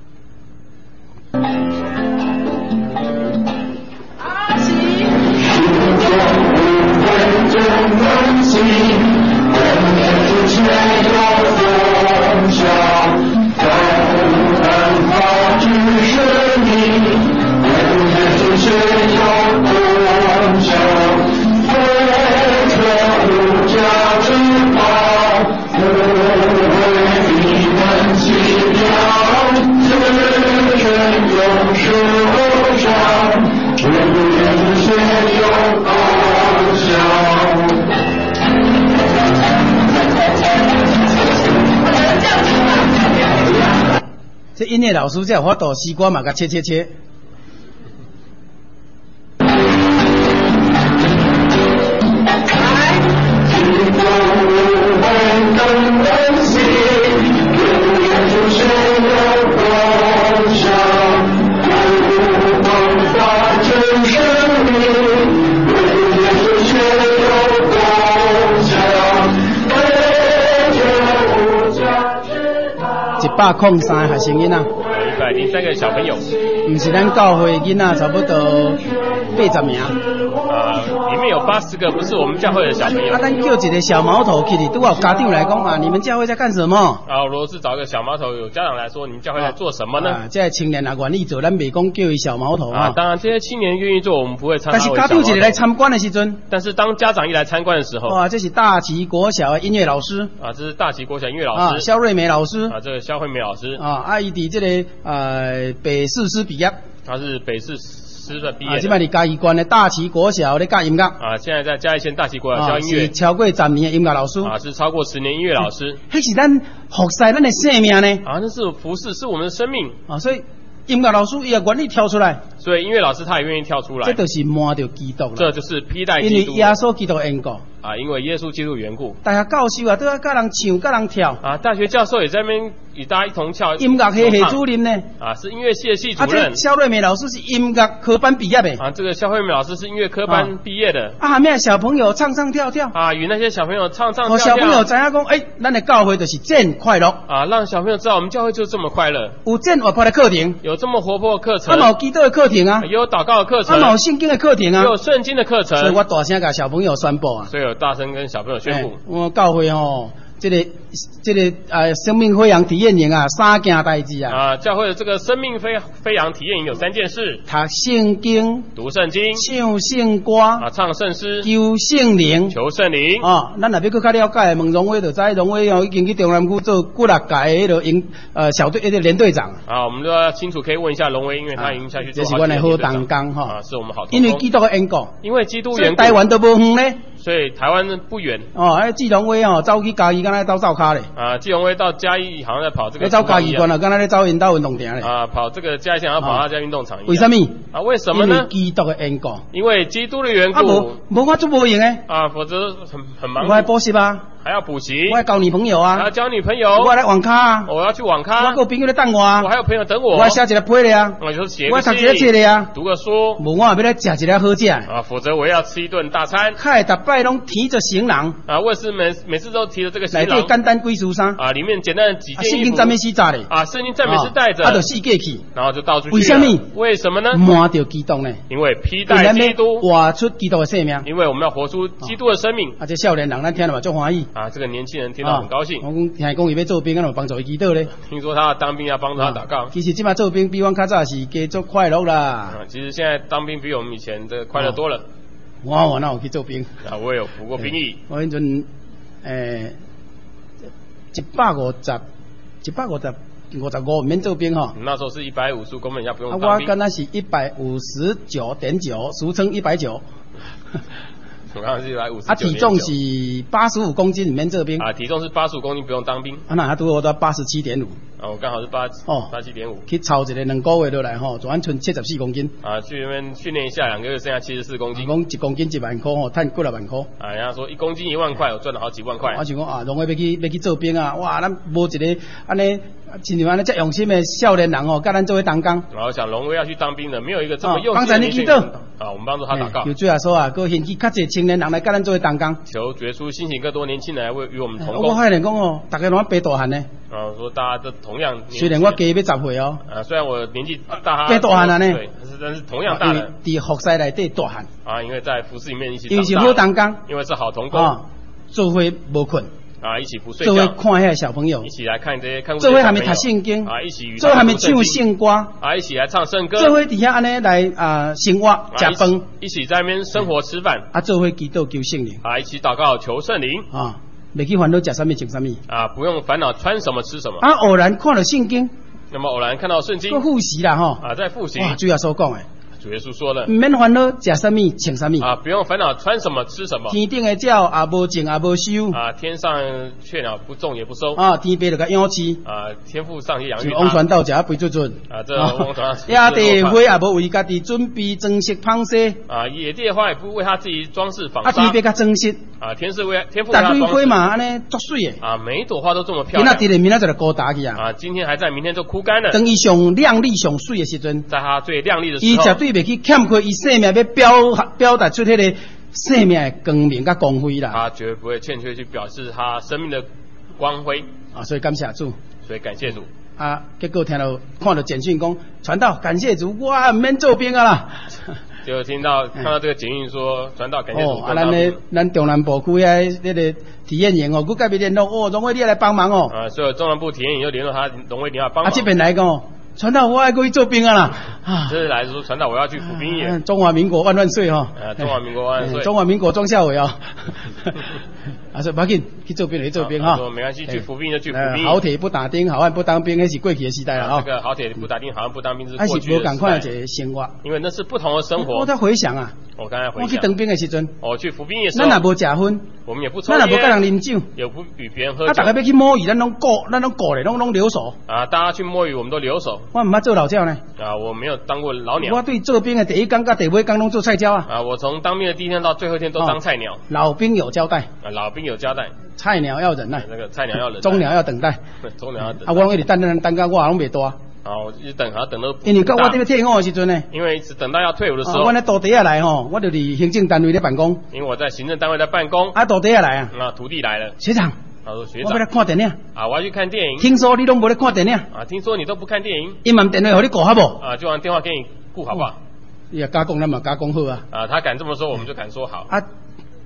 这音乐老师才有法度诗歌嘛甲切切切。一百零三个学生囡仔， 一百零三个小朋友毋是咱教会囡仔，差不多八十名。 啊，里面有八十个不是我们教会的小朋友啊，咱叫一个小毛头去哩，拄好家长来讲啊，你们教会在干什么？ 啊。如果是找一个小毛头，有家长来说，你们教会在做什么呢？ 啊，这青年啊，愿意做，咱袂讲叫伊小毛头啊， 啊。 当然这些青年愿意做，我们不会称但是家他为小毛头。 长一个来参观的时阵， 但是当家长一来参观的时候， 哇，这是大旗国小的音乐老师啊，这是大旗国小音乐老啊， 师肖瑞梅老师啊，这个肖惠美老师， 啊，啊，伊伫这个呃北市师毕业， 他是北市师的毕啊， 业的即摆伫嘉义县的大旗国小咧教音乐， 啊，现在在嘉义县大旗国小教啊， 音乐是超过十年的音乐老师， 啊，是超过十年音乐老师迄是咱服侍咱的生命呢， 啊，那是服饰，是我们的生命， 啊，所以音乐老师伊也愿意跳出来， 所以音乐老师他也愿意跳出来这，就是满着基督了， 这就是披戴因为基督耶稣基督的缘故， 啊，因为耶稣基督的缘故大学教授啊都要教人唱，教人跳， 啊，大学教授也在那边与大家一同跳音乐系系主任呢， 啊，是音乐系的系主啊，这任肖瑞美老师是音乐科班毕业的， 啊，这个肖惠美老师是音乐科班毕业的啊，下面小朋友唱唱跳跳， 啊，与那些小朋友唱唱跳哦，小朋友跳知影讲，诶，咱的教会就是真快乐， 啊，让小朋友知道我们教会就这么快乐， 有真活泼的课程， 有这么活泼的课啊， 程， 嘛有基督的课程啊， 也有祷告的课啊， 程， 嘛有圣经的课程啊， 也有圣经的课程， 所以我大声甲小朋友宣布啊， 所以有大声跟小朋友宣布哎，我教会吼， 这个这个呃生命飞扬体验营啊，三件代志啊。 啊，教会的这个生命飞飞扬体验营有三件事： 读圣经、 读圣经、 唱圣歌、 啊唱圣诗、 求圣灵。 求圣灵。 哦，咱若要搁较了解，问荣威就知，荣威哦已经去中南区做几六届迄个营呃小队迄个连队长。 啊，我们都要清楚可以问一下龙威，因为他已经下去做好几这是我的好同同工哈。 啊，是我们好同工。 因为基督的缘故， 因为基督缘故， 台湾都无远呢。 所以台湾不远。 哦，哎，季荣威哦，走去嘉义，敢若走走卡咧。 啊，季荣威到嘉义好像在跑这个。 走嘉义段了，敢若咧走因兜运动场咧。 啊，跑这个嘉义县要跑他家运动场一样。 为什么？ 啊，为什么呢？ 因为基督的缘故。 因为基督的缘故。 啊无，无我做无用诶。 啊，否则很很忙。 我还补习啊。 还要补习。 我还交女朋友啊。 还要交女朋友。 我来网咖啊。 我要去网咖。 我还有朋友在等我啊。 我还有朋友等我。 我还写一个批咧啊。 我就写我还读一个册咧啊。 读个书。 无我也要来食一个好食。 啊，否则我要吃一顿大餐。 嗨，逐摆拢提着行囊。 啊，我是每每次都提着这个行囊。 内底简单几束衫。 啊，里面简单的几件衣服。 圣经赞美诗扎咧。 啊，圣经赞美诗带着。 啊，就四界去。 然后就到处去。 为什么？ 为什么呢？ 满着基督呢？ 因为披戴基督， 活出基督的生命。 因为我们要活出基督的生命。 啊，这少年人咱听了嘛，足欢喜。 啊，这个年轻人听到很高兴。 我讲听讲伊要做兵，敢有帮助伊祈祷咧。 听说他要当兵要帮助他祷告。 其实即摆做兵比阮较早是加足快乐啦。 啊，其实现在当兵比我们以前这个快乐多了。 我我哪有去做兵？ 啊，我也有服过兵役。 我迄阵诶，一百五十，一百五十。五十五免做兵哈， 那时候是一百五十公分以下不用当兵。啊， 我刚才是一百五十九点九，俗称一百九。 我刚刚是一百五十九。 啊，体重是八十五公斤，免做兵。 啊，体重是八十五公斤，不用当兵。 啊，那他拄我到八十七点五。 啊，我刚好是八哦八七点五。 去操一个两个月落来吼，就安剩七十四公斤。 啊，去那边训练一下，两个月剩下七十四公斤。 讲一公斤一万块吼，赚几六万块。 啊，人家说一公斤一万块，我赚了好几万块。 我想讲啊，拢要去要去做兵啊，哇，咱无一个安尼。亲像安尼遮用心的少年人哦，甲咱做伙同工。 然后想龙威要去当兵的，没有一个这么用心的。 刚才你记得啊，我们帮助他祷告。 有最后说啊，佮兴起较侪青年人来甲咱做伙同工。 求决出兴起更多年轻人来为与我们同工。 我发现讲哦，大家拢白大汉呢。 啊，说大家都同样。 虽然我加要十岁哦。 啊，虽然我年纪大。 白大汉啊呢。 对，但是但是同样大的。 伫服侍内底大汉。 啊，因为在服侍里面一起。 因为是好同工。 因为是好同工。 啊，做伙无困。 啊，一起不睡觉， 做伙看遐小朋友， 一起来看这些看。 做伙还没读圣经， 啊，一起与。 做伙还没唱圣歌， 啊，一起来唱圣歌。 做伙伫遐安尼来啊生活食饭， 一起在那边生活吃饭。 啊，做伙祈祷求圣灵， 啊，一起祷告求圣灵。 啊，袂去烦恼食啥物穿啥物。 啊，不用烦恼穿什么吃什么。 啊，偶然看了圣经， 那么偶然看到圣经， 个复习啦吼。 啊，在复习。 哇，主要所讲诶。 主耶稣说了， 唔免烦恼食啥物穿啥物啊，不用烦恼穿什么吃什么。 天顶的鸟也无种也无收啊，天上雀鸟不种也不收啊，天父就甲养饲啊，天父上去养育他。王传道食肥准准啊，这王传道。 野地花也无为家己准备装饰芳饰啊，野地的花也不为他自己装饰纺纱。 啊，天父甲装饰啊，天是为天父为他装饰。花嘛安尼足水诶啊，每一朵花都这么漂亮。 今仔日明仔就来枯打去啊！ 啊，今天还在，明天就枯干了。 等伊上亮丽上水的时阵， 在它最亮丽的时候， 伊绝对袂去欠亏伊。生命要表表达出迄个生命的光明甲光辉啦， 他绝对不会欠缺去表示他生命的光辉啊！所以感谢主， 所以感谢主啊！结果听到看到简讯讲传道感谢主，哇，唔免做兵啊啦！ 就听到看到这个简讯说传道感谢主， 哦，啊，咱咧咱中南部区遐那个体验营哦，佮隔壁联络哦，荣威你来帮忙哦， 啊，所以中南部体验营就联络他荣威你要帮忙， 啊，这边来讲。传道，我爱过去做兵啊啦！ 啊，这是来说传道，我要去服兵役。 中华民国万万岁哈！ 啊，中华民国万万岁！ 中华民国庄孝伟啊！啊，说不要紧，去做兵就去做兵哈。 说没关系，去服兵就去服兵。 好铁不打钉，好汉不当兵，那是过去的时代了啊。 这个好铁不打钉，好汉不当兵是过去的时代。 还是无赶快一个生活， 因为那是不同的生活。 我在回想啊， 我刚才回想， 我去当兵的时阵， 我去服兵役的时候， 咱也无食薰， 我们也不抽烟， 咱也无跟人啉酒， 也不与别人喝酒。 啊，大家要去摸鱼，咱拢过，咱拢过咧，拢拢留守。 啊，大家去摸鱼，我们都留守。 我唔捌做老鸟呢。 啊，我没有当过老鸟。 我对做兵的第一天甲第尾天拢做菜鸟啊。 啊，我从当兵的第一天到最后一天都当菜鸟。 老兵有交代。 啊，老兵有交代。 菜鸟要忍耐。 那个菜鸟要忍耐。 中鸟要等待。 中鸟要等待。 啊，我拢一直等等等到我拢袂大。 啊，我一直等，他等到。 因为到我这边退伍的时阵呢。 因为一直等到要退伍的时候。 我咧土地下来吼，我就伫行政单位咧办公。 因为我在行政单位在办公。 啊，土地下来啊。 啊，徒弟来了。 学长。 他说学长。 我要来看电影。 啊，我要去看电影。 听说你拢无咧看电影。 啊，听说你都不看电影。 伊问电话互你顾好无？ 啊，就让电话给你顾好不好？ 你也加讲，咱嘛加讲好啊。 啊，他敢这么说，我们就敢说好。 啊，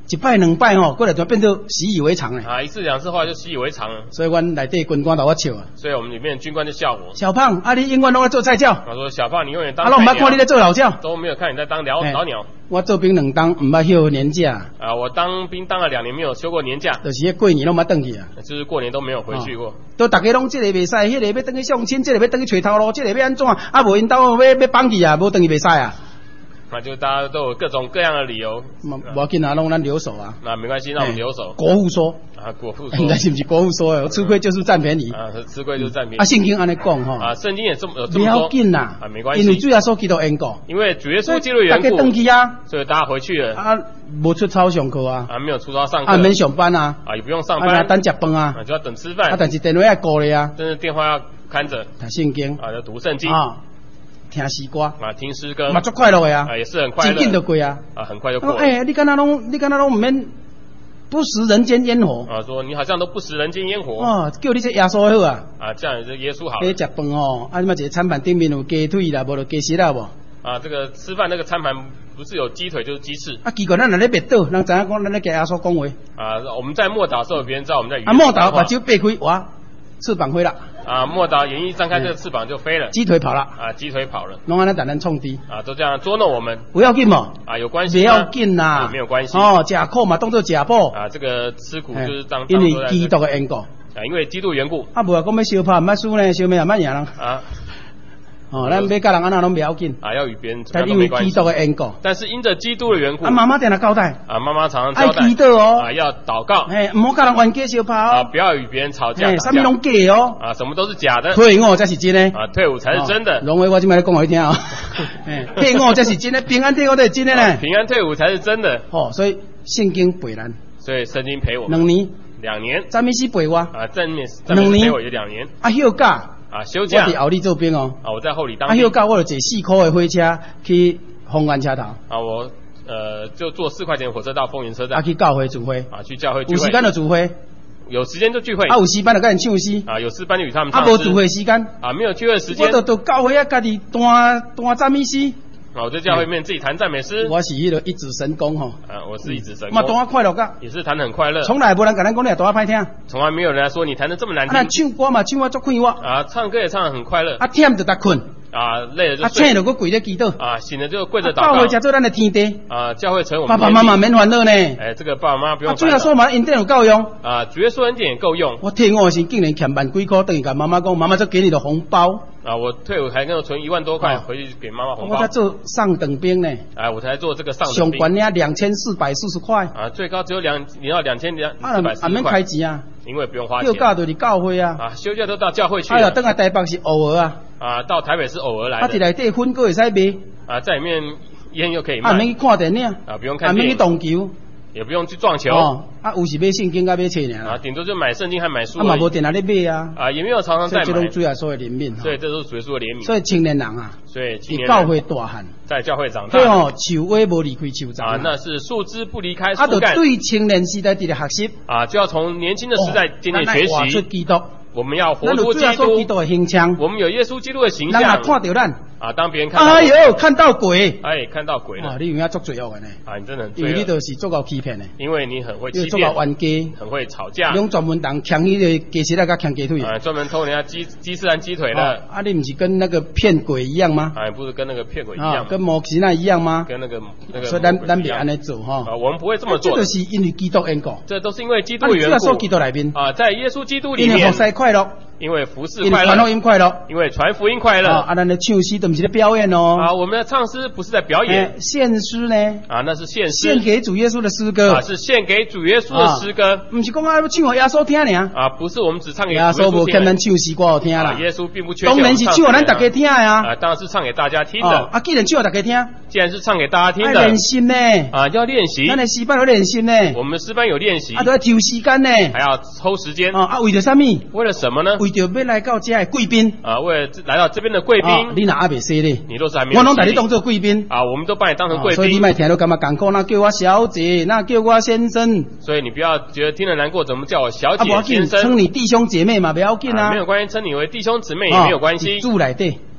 一摆两摆吼，过来就变做习以为常嘞。 啊，一次两次后来就习以为常了。 所以阮内底军官都我笑啊。 所以我们里面的军官就笑我。 小胖，啊你永远拢在做菜鸟。 他说小胖你永远当菜鸟。啊，我唔捌看你在做老鸟。 都没有看你在当老老鸟。 我做兵两当，唔捌休年假。 啊，我当兵当了两年，没有休过年假。 就是迄过年拢冇转去啊。 就是过年都没有回去过。哦、 都大家拢这个袂使，迄、那个要转去相亲，这个要转去找头路，这个要安怎？啊，无因兜要要放弃啊，无转去袂使啊。 那就大家都有各种各样的理由。 无要紧啊，拢咱留守啊。 那没关系，那我们留守。 国父说。 啊，国父说。 应该是不是国父说的？吃亏就是占便宜。 啊，吃亏就是占便宜。 啊，圣经安尼讲吼。 啊，圣经也这么有这么说。 不要紧啦。 啊，没关系。 因为主耶稣基督缘故。 因为主耶稣基督缘故。 大家回去啊。 所以大家回去了。 啊，无出操上课啊。 啊，没有出操上课。 啊，免上班啊。 啊，也不用上班。 啊，等食饭啊。 啊，就要等吃饭。 啊，但是电话要顾你啊。 但是电话要看着。 读圣经。 啊，要读圣经。 啊。听诗歌啊，听诗歌， 嘛足快乐的啊， 啊也是很快乐， 真紧就过啊， 啊很快就过。 哎、欸，你敢若拢，你敢若拢唔免不食人间烟火啊，说你好像都不食人间烟火。 哦，叫你这耶稣好啊。 啊，这样也是耶稣好。 你食饭哦，啊你嘛这个餐盘顶面有鸡腿啦，无就鸡翅啦无。 啊，这个吃饭那个餐盘不是有鸡腿就是鸡翅。 啊，奇怪，咱若咧灭倒，人知影讲咱咧给耶稣讲话。 啊，我们在默祷的时候，别人知道我们在。 啊，默祷把手掰开，哇，翅膀飞了。 啊，默祷眼一张开，这个翅膀就飞了， 鸡腿跑了， 啊，鸡腿跑了， 拢安尼等咱冲低， 啊，都这样捉弄我们， 不要紧嘛， 啊，有关系， 不要紧啦、 啊，没有关系， 哦，吃苦嘛当做吃补， 啊，这个吃苦就是当， 因为基督的缘故， 啊，因为基督缘故， 啊，无啊，讲要相拍唔捌输呢，相命也捌赢啦， 啊。 哦，咱要甲人安那拢不要紧啊，要与别人但因为基督的缘故， 但是因着基督的缘故， 啊，妈妈定来交代， 啊，妈妈常常交代， 爱祈祷哦， 啊，要祷告， 哎，唔好甲人冤家相拍哦， 啊，不要与别人吵架， 什么拢假哦， 啊，什么都是假的， 退伍才是真的， 啊，退伍才是真的， 龙威我今摆咧讲互你听啊，哎，退伍才是真的，平安退伍才是真的呢， 平安退伍才是真的， 哦，所以圣经陪咱， 所以圣经陪我两年， 两年， 赞美诗陪我， 啊，正面正面陪我有两年， 啊，休假。 啊，休假！ 我伫后里做兵哦。 啊，我在后里当兵。 啊，休假我就坐四块的火车去丰原车头。 啊，我呃就坐四块钱火车到丰原车站。 啊，去教会聚会。 啊，去教会聚会。 有时间就聚会。 有时间就聚会。 啊，有时间就跟人唱诗。 啊，有时班就与他们唱诗。 啊，无聚会时间。 啊，没有聚会时间。 我就到教会啊，家己弹弹赞美诗。 啊，我在教会里面自己弹赞美诗。 我是迄个一指神功吼。 啊，我是一指神功。 嘛，弹啊快乐噶。 也是弹得很快乐。 从来无人甲咱讲你弹啊歹听。 从来没有人来说你弹得这么难听。 啊，唱歌嘛，唱啊足快活。 啊，唱歌也唱得很快乐。 啊，忝就得困。 啊，累了就睡。 啊，醒了，我跪在祈祷。 啊，醒了就跪着祷告。 教会才做咱的天地。 啊，教会成我们。 爸爸妈妈免烦恼呢。 哎，这个爸爸妈妈不用烦恼。啊， 主要说嘛，恩典有够用。 啊，主要说恩典也够用。 我退伍时竟然欠万几块，等于甲妈妈讲，妈妈就给你的红包。 啊，我退伍还跟我存一万多块回去给妈妈红包。 我在做上等兵呢。 哎，我才做这个上等兵。 上管领两千四百四十块。 啊，最高只有两，你要两千两四百四十块。 啊，免开钱啊。 因为不用花钱。 休假就去教会啊。 啊，休假都到教会去。 哎呀，等下台北是偶尔啊。 啊，到台北是偶尔来的。 啊，伫内底粉果会使卖。 啊，在里面烟又可以卖。 啊，免去看电影。 啊，不用看电影。 啊，免去撞球。 也不用去撞球。 哦，啊，有时买圣经甲买册尔。 啊，顶多就买圣经还买书。 啊，嘛无电哪咧买啊。 啊，也没有常常在买。 所以这种主要所谓怜悯。 所以这都是主耶稣的怜悯。 所以青年人啊。 所以青年人。 教会大汉。 在教会长大。 对哦，树尾无离开树丛。 啊，那是树枝不离开树干。 啊，就对青年时代的学习。 啊，就要从年轻的时代渐渐学习。 活出基督。 我们要活出基督。 基督的形象。 我们有耶稣基督的形象。 人也看到咱。 啊，当别人看到。 哎呦，看到鬼！ 哎，看到鬼了。 啊，你有影足罪恶的呢。 啊，你真的很罪恶。因为你就是足够欺骗的。 因为你很会欺骗。 足够冤家。 很会吵架。 用专门当抢迄个鸡翅仔甲抢鸡腿。 啊，专门偷人家鸡鸡翅和鸡腿的。 啊，你不是跟那个骗鬼一样吗？ 啊，不是跟那个骗鬼一样。 跟摩西那一样吗？ 跟那个那个。 所以咱咱别安尼做哈。 啊，我们不会这么做。 这个是因为基督缘故。 这都是因为基督的缘故。 啊，基督里面。 啊，在耶稣基督里面。 因为服侍快乐。 因为服侍快乐。 因为传福音快乐。 因为传福音快乐。 啊，咱的唱诗都不是在表演哦。 啊，我们的唱诗不是在表演。 献诗呢？ 啊，那是献诗。 献给主耶稣的诗歌。 啊，是献给主耶稣的诗歌。 不是讲啊，唱给耶稣听尔。 啊，不是我们只唱给耶稣听。耶稣无欠咱唱诗歌好听啦。 耶稣并不缺。 当然是唱给咱大家听呀。 啊，当然是唱给大家听的。 啊，既然唱给大家听。 既然是唱给大家听的。 要练习呢。 啊，要练习。 咱的诗班有练习呢。 我们诗班有练习。 啊，都要抽时间呢。 还要抽时间。 啊，啊，为了什么？ 为了什么呢？ 为着要来到这贵宾。 啊，为了来到这边的贵宾。 你哪还没洗呢？ 你都是还没有。 我拢把你当做贵宾。 啊，我们都把你当成贵宾。 所以你莫听到感觉艰苦，那叫我小姐，那叫我先生。 所以你不要觉得听了难过，怎么叫我小姐先生？ 称你弟兄姐妹嘛，不要紧啊。 没有关系，称你为弟兄姊妹也没有关系。 主内底。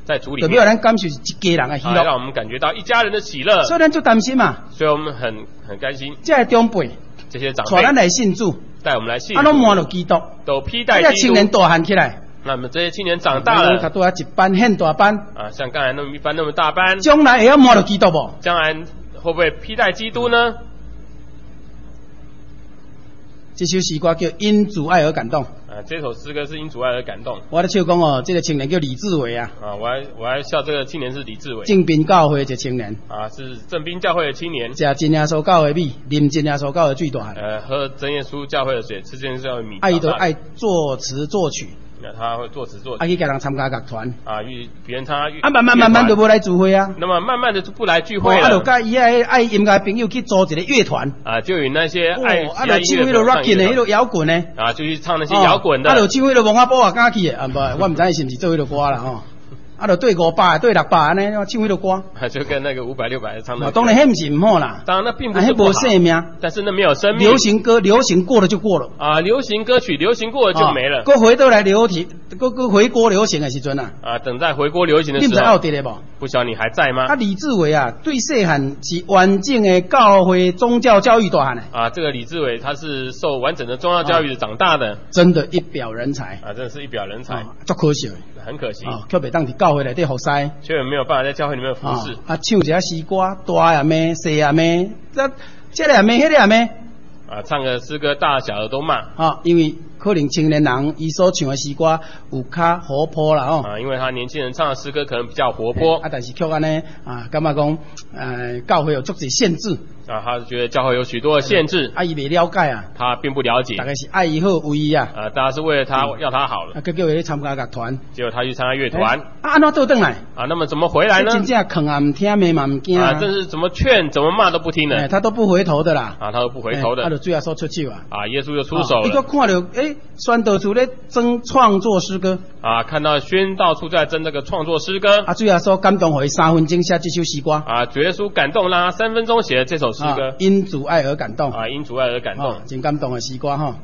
在主里面，就要咱感受是一家人的喜乐， 让我们感觉到一家人的喜乐。 所以咱就担心嘛， 所以我们很很担心。 这些长辈， 这些长辈， 带咱来信主， 带我们来信主， 啊，拢满了基督， 都披戴基督。 这青年大汉起来， 那么这些青年长大了， 他都要一班很大班啊，像刚才那么一班那么大班， 将来也要满了基督不？ 将来会不会披戴基督呢？ 这首诗歌叫《因主爱而感动》 啊，这首诗歌是因主爱而感动。 我咧笑讲哦，这个青年叫李志伟啊。 啊，我还我还笑这个青年是李志伟。 正滨教会一个青年。 啊，是正滨教会的青年。 食真耶稣教会米，啉真耶稣教会水大汉。 呃，喝真耶稣教会的水，吃真耶稣教会米。 爱都爱作词作曲。 那他会作词作曲。 啊，去给人参加乐团。 啊，与别人参加。 啊，慢慢慢慢就不来聚会啊。 那么慢慢的就不来聚会了。 啊，就跟伊爱爱音乐朋友去组一个乐团。 啊，就与那些爱啊，就唱迄个 rocking 的，迄个摇滚的。 啊，就去唱那些摇滚的。 啊，就唱迄个王阿波啊，敢去的。啊，不，我唔知是唔是做迄个歌啦吼。啊，就对五百对六百安尼，唱迄个歌。 就跟那个五百六百唱的。 啊，当然迄唔是唔好啦。 当然那并不是不好。 生命， 但是那没有生命。 流行歌流行过了就过了。 啊，流行歌曲流行过了就没了。 搁回到来流行，搁搁回国流行的时阵啊。啊， 等在回国流行的时候。 你唔知奥迪的无？ 不晓得你还在吗？ 啊，李志伟啊，对细汉是完整的教会宗教教育大汉的。 啊，这个李志伟他是受完整的宗教教育长大的。 真的，一表人才。 啊，真的是一表人才。 足可惜。 很可惜。 啊，却袂当伫教会内底服侍。 却没有办法在教会里面服侍。 啊，唱一下诗歌，大也骂，小也骂，这这个也骂，那个也骂。 啊，唱个诗歌，大小的都骂。 啊，因为可能青年人伊所唱的诗歌有较活泼啦哦。 啊，因为他年轻人唱的诗歌可能比较活泼。 啊，但是却安尼啊，感觉讲，呃，教会有足侪限制。 啊，他觉得教会有许多的限制。 啊，伊未了解啊。 他并不了解。 大概是爱伊好为伊啊。 啊，大家是为了他要他好了。 啊，结果伊参加乐团。 结果他去参加乐团。 啊，安怎倒转来？ 啊，那么怎么回来呢？ 真正坑啊，唔听骂嘛唔惊啊，真是怎么劝怎么骂都不听的。 他都不回头的啦。 啊，他都不回头的。 他就最后说出去啊。 啊，耶稣就出手了。 伊个看到诶，宣道处咧争创作诗歌。 啊，看到宣道处在争这个创作诗歌。 啊，最后说感动，互伊三分钟写这首诗歌。 啊，主耶稣感动，让他三分钟写了这首诗歌。 因主爱而感动。 啊，因主爱而感动。 真感动的诗歌哈。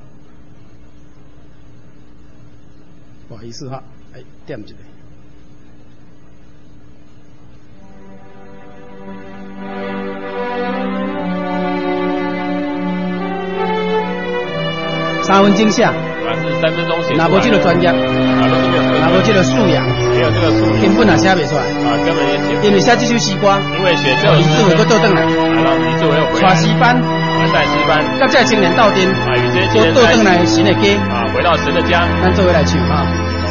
不好意思哈，哎，点一下。三分钟下。 啊，是三分钟写。 哪无这个专业？ 啊，都是没有。 哪无这个素养？ 没有这个素养。 根本也写不出来。 啊，根本也写不出来。因为写这首诗歌。 因为写这首诗歌。李志伟又倒转来。 啊，李志伟又回来。 带诗班。 啊，带诗班。 甲这青年斗阵。 啊，与这些青年。 倒转来神的家。 啊，回到神的家。 咱做伙来唱哈。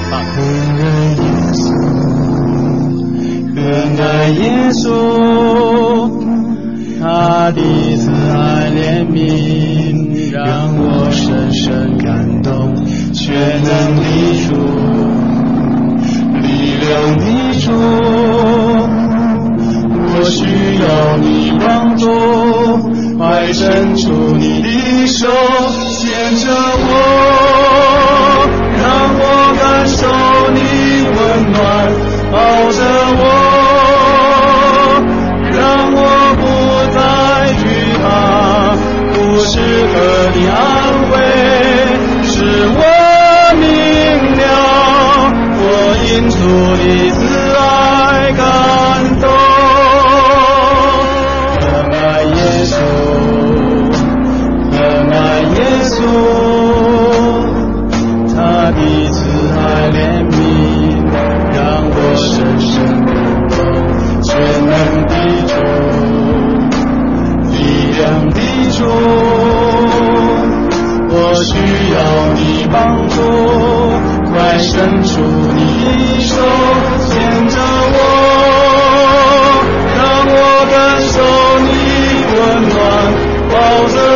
恩爱耶稣，他的慈爱怜悯让我深深感动，全能的主，力量的主，我需要你帮助，快伸出你的手牵着我，让我感受你温暖抱着我，让我不再惧怕，不是和你安慰，使我明了我因主的慈爱感动。恩爱耶稣，恩爱耶稣，他的慈爱怜悯让我深深感动，全能的主，力量的主，我需要你帮助，快伸出你的手牵着我，让我感受你温暖抱着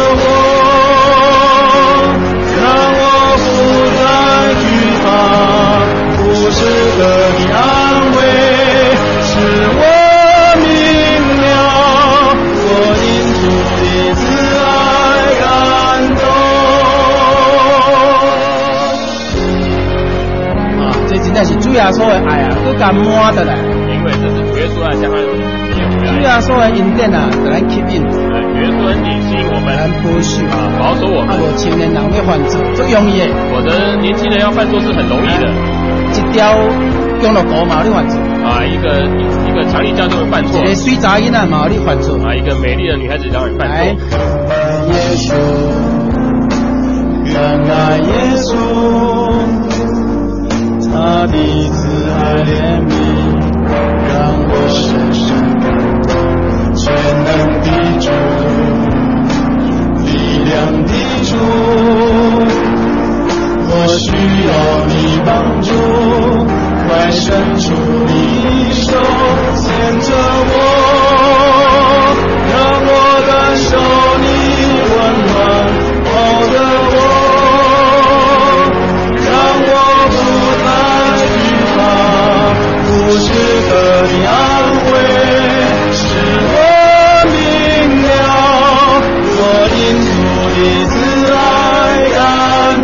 我，让我不再惧怕，不是和你安慰，使我明了我因主的慈爱感动。啊，这真正是主耶稣的爱啊，都甘满的来。 因为这是主耶稣爱，相反有主耶稣的恩典啊，给咱吸引。 呃，主耶稣恩典吸引我们， 咱保守啊，保守我们。 啊，无青年人要犯罪，最容易的。 我的年轻人要犯错是很容易的。 一条公路狗嘛，你犯罪。 啊，一个一个强力教就会犯错。 一个水查囡仔嘛，你犯错。 啊，一个美丽的女孩子让你犯错。 耶稣，原来耶稣，他的慈爱怜悯，让我深深感动。全能的主，力量的主，我需要你帮助，快伸出你手牵着我，让我感受你温暖抱着我，让我不再惧怕，不是的你安慰，使我明了我因主的慈爱感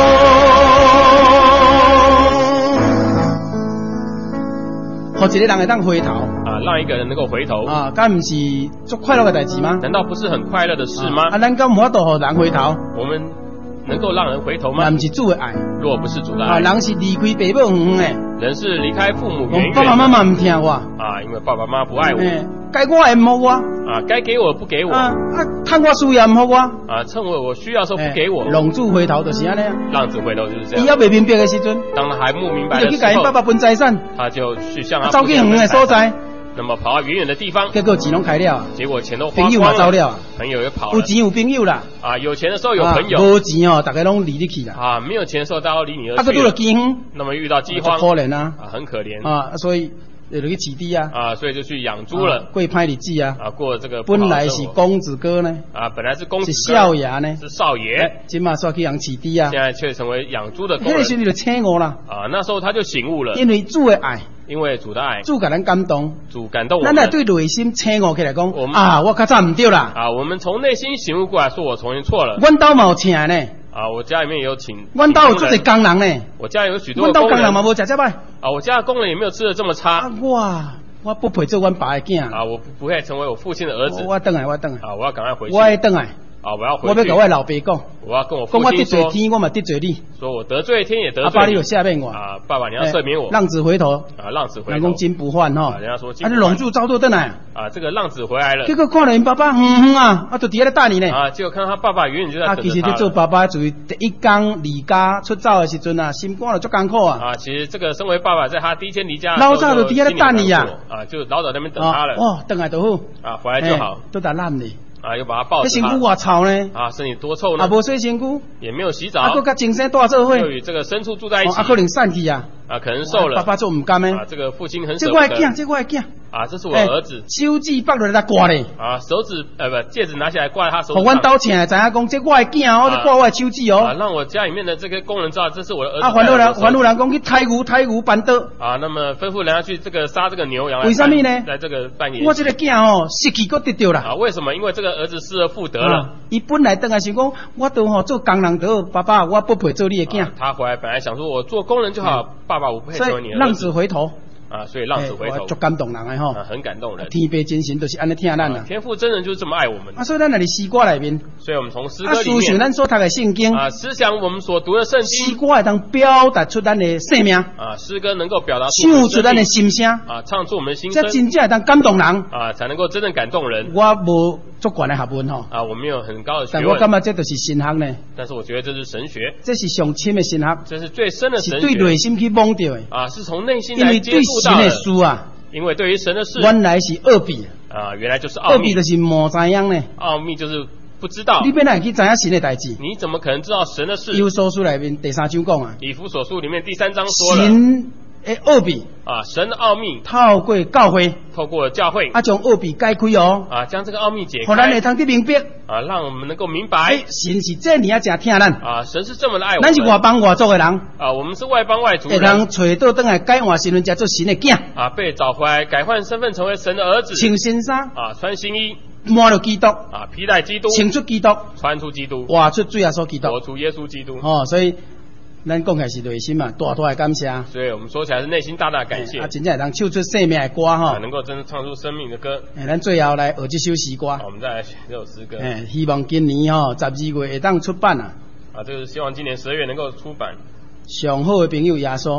动。好一个人会当回头啊，让一个人能够回头啊，敢不是做快乐的代志吗？ 难道不是很快乐的事吗？ 啊，咱敢有法度让人回头？ 我们能够让人回头吗？ 那不是主的爱， 若不是主的爱， 啊，人是离开爸母远远的， 人是离开父母远远的， 爸爸妈妈唔听我啊，因为爸爸妈妈不爱我， 欸、该我的唔好我啊，该给我不给我啊，啊，趁我需要唔好我啊，趁我我需要的时候不给我， 浪、欸、子回头就是安尼啊， 浪子回头就是这样。 伊还未明白的时阵， 当他还不明白的时候， 就去给爸爸分财产， 他就去向他走去远的所在。 那么跑到远远的地方， 结果钱拢开了， 结果钱都花光了，朋友嘛走了， 朋友也跑了。 有钱有朋友啦， 啊，有钱的时候有朋友， 无、啊、钱哦，大家拢离你去啦。 啊，没有钱的时候大家都离你而去。 啊，个遇到饥荒， 那么遇到饥荒， 可怜啊， 啊，很可怜啊，所以就去饲猪啊， 啊，所以就去养猪了， 啊、过歹日子啊， 啊，过这个本来是公子哥呢， 啊，本来是公子是少爷呢， 是少爷， 今嘛说去养饲猪啊， 现在却成为养猪的工人。 那个时候就醒悟啦， 啊，那时候他就醒悟了， 因为主的爱。 因为主的爱， 主给咱感动， 主感动我们， 咱来对内心醒悟起来讲， 我们啊，我较早唔对啦， 啊，我们从内心醒悟过来，说我重新错了。 阮兜嘛有请呢， 啊，我家里面也有请， 阮兜有做侪工人呢， 我家有许多阮兜工人嘛无食这歹， 啊，我家的工人也没有吃的这么差， 啊，我我不配做阮爸的囝， 啊，我不配成为我父亲的儿子， 我等来我等来， 啊，我要赶快回去， 我要等来。 啊！我要回去。 我要跟我老爸讲， 我要跟我父亲说，我得罪天，我嘛得罪你。 说我得罪天也得罪你。 阿爸，你有赦免我啊！爸爸，你要赦免我。 浪子回头啊！浪子回头。 人讲金不换哈， 人家说金。 啊！你拢住招多等来啊！这个浪子回来了。 结果看到因爸爸，嗯哼啊，啊，就伫咧等你呢。 啊！结果看到他爸爸远远就在等着他。 啊，其实你做爸爸，属于第一天离家出走的时阵啊，心肝就足艰苦啊。 啊，其实这个身为爸爸，在他第一天离家， 老早就伫咧等你呀。 啊，就老早在那边等他了。 哦，等来就好。 啊，回来就好。 都在烂你。 啊，又把他抱着他。 身躯偌臭呢？ 啊，身体多臭呢？ 啊，无洗身躯， 也没有洗澡。 啊，佮甲精神大做伙， 又与这个牲畜住在一起。 啊，可能散去啊。 啊，可能瘦了。 爸爸做唔甘呢。 啊，这个父亲很舍不得。 这我的囝，这我的囝。 啊，这是我儿子。 手指绑落来挂咧。 啊，手指呃不，戒指拿起来挂在他手指上。 互阮兜请来知影讲，这我的囝哦，挂我的手指哦。 啊，让我家里面的这个工人知道这是我的儿子。 啊，还有人，还有人讲去抬牛，抬牛扳倒。 啊，那么吩咐人家去这个杀这个牛羊来。 为什么呢？ 在这个半夜。 我这个囝哦，失去佫得到啦。 啊，为什么？因为这个儿子失而复得了。 伊本来等来想讲，我都吼做工人得，爸爸我不配做你的囝。 他回来本来想说，我做工人就好，爸爸我不配成为你的儿子。 浪子回头。 啊，所以浪子回头， 足感动人的吼， 很感动人。 天父真神就是安尼听咱啦。 天父真人就是这么爱我们。 啊，所以咱来诗歌里面， 所以我们从诗歌里面， 思想咱所读的圣经啊，思想我们所读的圣经， 诗歌会当表达出咱的生命啊，诗歌能够表达出唱出咱的心声啊，唱出我们的心声， 这真正会当感动人啊，才能够真正感动人。 我无足悬的学问吼， 啊，我没有很高的学问，但我感觉这就是神学呢。 但是我觉得这是神学， 这是上深的神学， 这是最深的神学， 是对内心去摸到的啊，是从内心来接触到的。因为对神的事啊。 因为对于神的事， 原来是奥秘啊，原来就是奥秘， 奥秘就是无知影呢。 奥秘就是不知道。 你边来去知影神的代志？ 你怎么可能知道神的事？ 以弗所书里面第三章讲啊。 以弗所书里面第三章说了。 神的奥秘啊，神的奥秘透过教会， 透过教会啊，将奥秘解开哦。 啊，将这个奥秘解开， 互咱会通去明白。 啊，让我们能够明白。 欸、神是这样正听咱。 啊，神是这么的爱我们。 咱是外邦外族的人。啊， 我们是外邦外族人。 会通找到倒来改换身份，才做神的囝。 啊，被找回来改换身份，成为神的儿子。 穿新衫。 啊，穿新衣。 摸了基督。 啊，披戴基督。 穿出基督。 穿出基督。 活出主耶稣基督。 活出耶稣基督。 哦，所以。咱讲起来是内心嘛，大大的感谢。 所以我们说起来是内心大大的感谢。 啊，真正能唱出生命的歌哈， 能够真正唱出生命的歌。 哎，咱最后来学这首诗歌。 好，我们再来写这首诗歌。 哎，希望今年哈十二月会当出版啊。 啊，这个是希望今年十二月能够出版。 上好的朋友耶稣。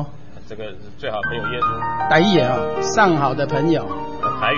这个是最好的朋友耶稣。 台语啊，上好的朋友。 台语。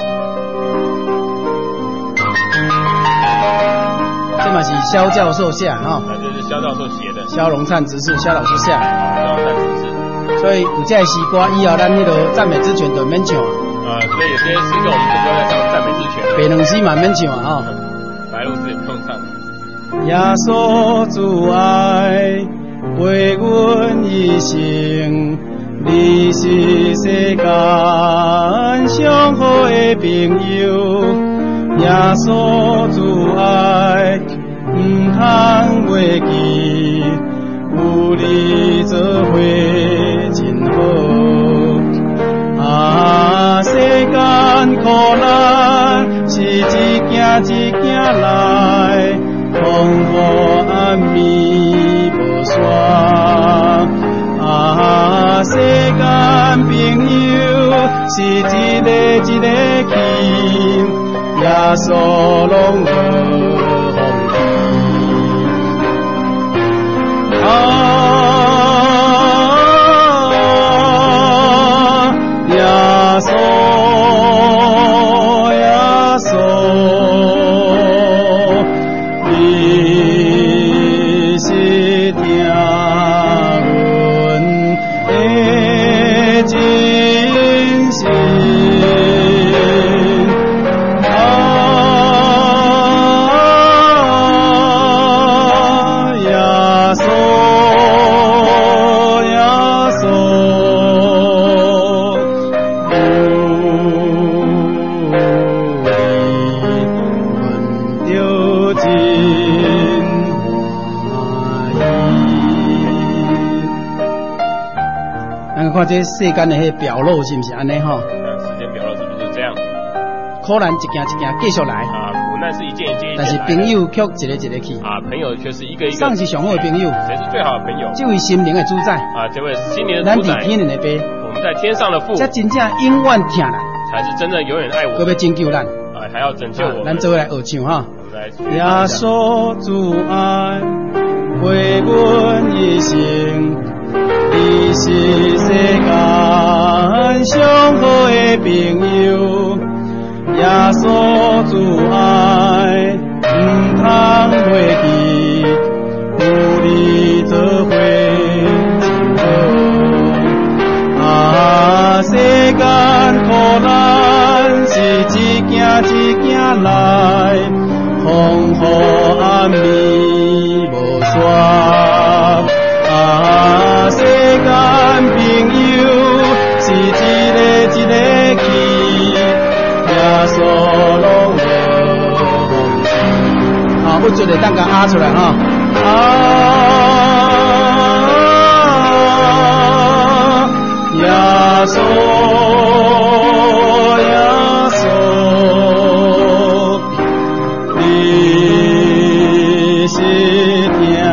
这嘛是萧教授写哈。 啊，这是萧教授写的。 萧荣灿执事，萧老师写。 萧荣灿执事。 所以有这个诗歌以后，咱迄个赞美之泉就免唱。 啊，所以有些诗歌我们就不要再唱赞美之泉。 白龙诗嘛免唱啊哈。 白龙诗也不用唱。 耶稣主爱陪阮一生，你是世间上好的朋友。耶稣主爱唔通袂记，有你做伙真好。啊，世间苦难是一件一件来。风雨暗暝无煞，啊，世间朋友是一个一个去，耶稣拢无放弃。啊，耶稣，耶稣。你是听阮的真心，啊，耶稣，耶稣，有你阮着真。咱看这世间的迄表露是不是安尼吼？ 时间表露是不是这样？ 苦难一件一件继续来。 啊，苦难是一件一件一件来。 但是朋友却一个一个去。 啊，朋友却是一个一个。 上是上好的朋友。 谁是最好的朋友？ 这位心灵的主宰。 啊，这位心灵的主宰。 咱伫天灵的爸。 我们在天上的父。 这真正永远疼咱。 才是真正永远爱我。 佮要拯救咱。 啊，还要拯救我。 咱做来学唱哈。 我们来。 耶稣主爱陪阮一生。你是世间上好的朋友，耶稣主爱唔通袂记，有你做伙真好。啊，世间苦难是一件一件来，风雨暗暝无煞。啊，世间朋友是一个一个去，耶稣拢无放弃。好，我做个等甲压出来哈。啊，耶稣，耶稣，你是听。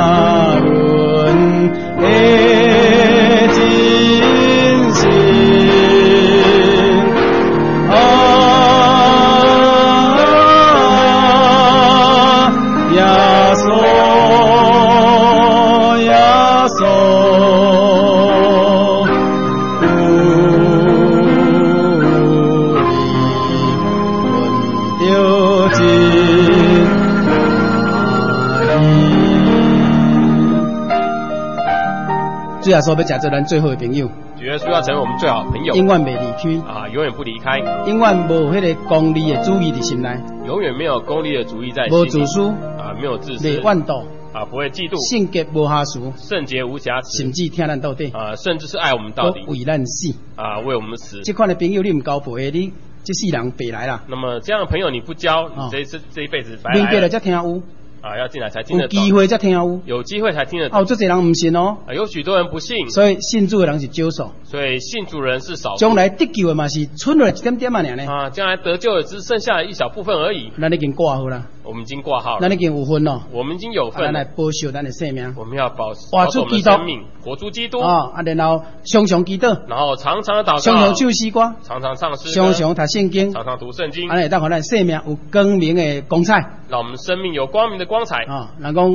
主耶稣要成做咱最好的朋友， 主耶稣要成为我们最好的朋友， 永远袂离开啊，永远不离开， 永远无迄个功利的主义伫心内， 永远没有功利的主义在心里， 无自私啊，没有自私， 袂怨妒啊，不会嫉妒， 圣洁无瑕疵， 圣洁无瑕疵， 甚至听咱到底啊，甚至是爱我们到底， 为咱死啊，为我们死。 这款的朋友你唔交陪，你这世人白来啦。 那么这样的朋友你不交，你这这这一辈子白来了。 明白了才听有。 啊，要进来才听得懂， 有机会才听有， 有机会才听得懂。 哦，这些人唔信哦， 啊，有许多人不信， 所以信主的人是少数， 所以信主人是少数。 将来得救的嘛是剩落一点点嘛尔呢。 啊，将来得救的只剩下一小部分而已。 咱已经挂好了， 我们已经挂号了， 咱已经有份咯， 我们已经有份。 咱来保守咱的生命， 我们要保活出基督， 生命，活出基督啊，啊，然后常常祈祷， 然后常常的祷告， 常常唱诗歌， 常常唱诗， 常常读圣经， 常常读圣经， 安尼当互咱生命有光明的光彩， 让我们生命有光明的光彩啊。人讲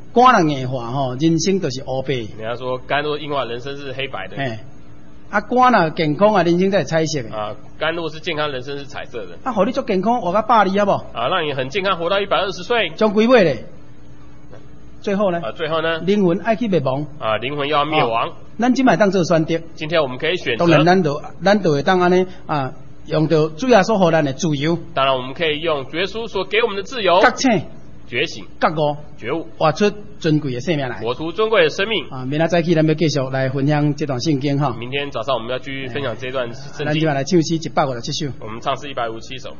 肝若硬化吼，人生就是黑白。 人家说肝若硬化，人生是黑白的。 哎，啊肝若健康啊，人生才是彩色的。 啊，肝如果是健康，人生是彩色的。 啊，互你足健康，活到百二好不好？ 啊，让你很健康，活到一百二十岁。 将几尾咧？最后呢？ 啊，最后呢？ 灵魂爱去灭亡。 啊，灵魂要灭亡。 咱今摆当做选择。 今天我们可以选择。 当然，咱就咱就会当安尼啊，用到主耶稣所给咱的自由。 当然，我们可以用主耶稣所给我们的自由。 觉醒。 觉醒。 觉悟。 觉悟。 活出尊贵的生命来。 活出尊贵的生命。 啊，明仔早起咱要继续来分享这段圣经哈。 明天早上我们要继续分享这段圣经。 咱今摆来唱诗一百五十七首。 我们唱诗一百五十七首。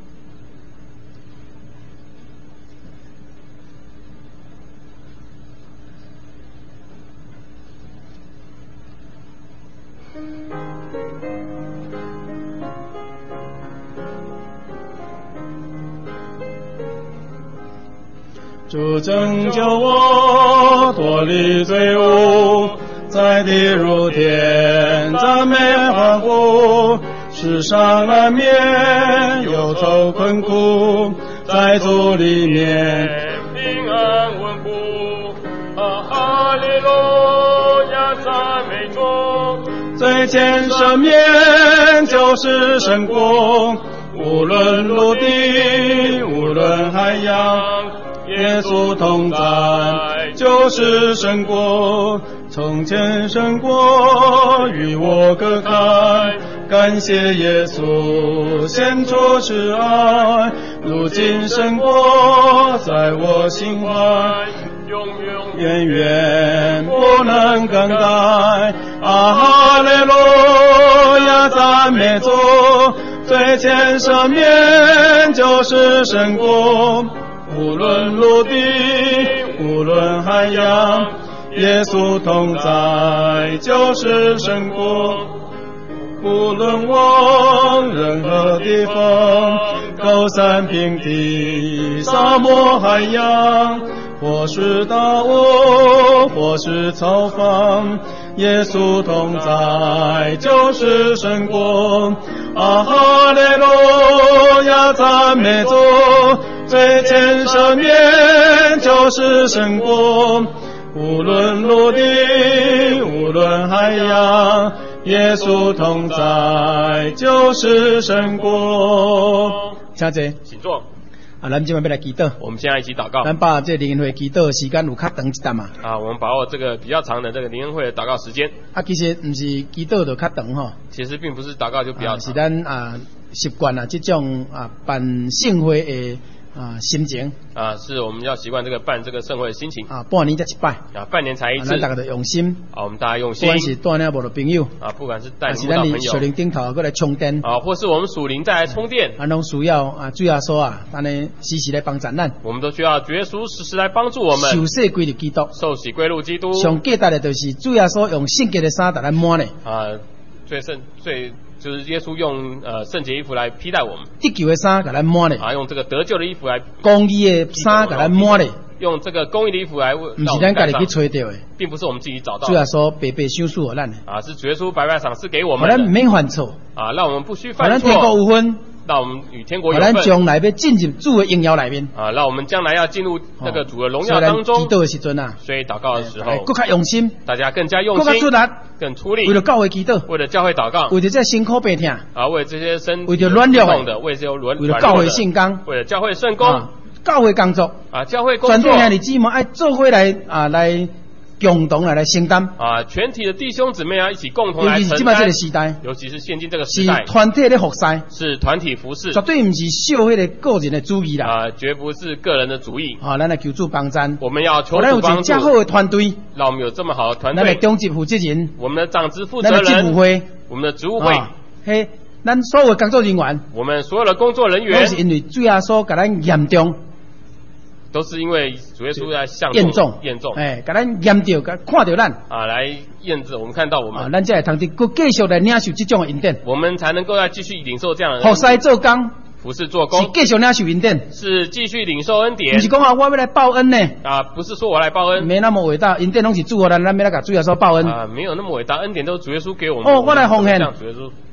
主拯救我，脱离罪恶，在地如天，赞美欢呼。世上难免忧愁困苦，在主里面平安稳固。啊，哈利路亚，赞美主。 最前生面就是神国，无论陆地，无论海洋。耶稣同在，就是神国。从前神国与我隔开，感谢耶稣献出慈爱。如今神国在我心怀， 永永远远不能更改。啊，哈利路亚，赞美主。最前生面就是神国。无论陆地，无论海洋，耶稣同在，就是神国。无论往任何地方，高山平地，沙漠海洋，或是大屋，或是草房，耶稣同在，就是神国。啊，哈利路亚，赞美主。最前生面就是神国，无论陆地，无论海洋，耶稣同在，就是神国。请坐， 请坐。 啊，咱今晚要来祈祷。 我们现在一起祷告。 咱把这灵恩会祈祷时间有较长一点嘛。 啊，我们把握这个比较长的这个灵恩会的祷告时间。 啊，其实不是祈祷就较长吼。 其实并不是祷告就比较长。 啊、是咱啊习惯啊这种啊办盛会的。啊，心情啊，是我们要习惯这个办这个盛会的心情啊，半年才一摆啊，半年才一次， 啊、大家都用心啊，我们大家用心， 不管是带领无的朋友啊，不管是带领到朋友，属灵顶头过来充电啊，或是我们属灵再来充电， 啊，拢需要啊，主耶稣啊，安尼时时来帮助咱， 我们都需要主耶稣时时来帮助我们， 受洗归入基督， 受洗归入基督， 上价值的就是主耶稣用圣洁的衫来抹呢， 啊，最圣最。就是耶稣用呃圣洁衣服来披戴我们， 得救的衫给咱抹呢， 啊，用这个得救的衣服来， 公义的衫给咱抹呢， 用这个公义的衣服来，不是咱家己去找到的， 并不是我们自己找到的， 主耶稣白白赏赐给咱的， 啊，是主耶稣白白赏赐给我们的， 咱免犯错， 啊，让我们不需犯错， 咱天国有分。 让我们与天国有份， 咱将来要进入主的荣耀里面啊，让我们将来要进入那个主的荣耀当中。 祈祷的时阵啊， 所以祷告的时候， 更加用心， 大家更加用心， 更加出力， 更出力， 为了教会祈祷， 为了教会祷告， 为了这辛苦病痛啊，为这些身为了软弱的，为这些软为了教会圣工， 为了教会圣工， 教会工作啊，教会工作， 全体兄弟姊妹爱做伙来啊来。共同来来承担啊！全体的弟兄姊妹要一起共同来承担。尤其是现在这个时代， 尤其是现今这个时代， 是团体的服侍， 是团体服侍， 绝对不是小迄个个人的主义啦。 啊，绝不是个人的主义。 啊，咱来求助帮助。 我们要求助帮助。 咱有这么好的团队， 让我们有这么好的团队。 咱的中级负责人， 我们的长职负责人， 咱的职务会， 我们的职务会， 嘿，咱所有的工作人员， 我们所有的工作人员， 都是因为主耶稣给咱严重。 都是因为主耶稣在向验重验重， 哎，给咱验到，给看到咱啊，来验证我们看到我们， 啊，咱才会通得继续来领受这种恩典， 我们才能够再继续领受这样的服侍做工， 服侍做工， 是继续领受恩典， 是继续领受恩典， 不是讲啊，我要来报恩呢， 啊，不是说我来报恩， 没那么伟大，恩典拢是主我咱，咱要来给主耶稣报恩啊，没有那么伟大，恩典都是主耶稣给我们， 哦，我来奉献， 主耶稣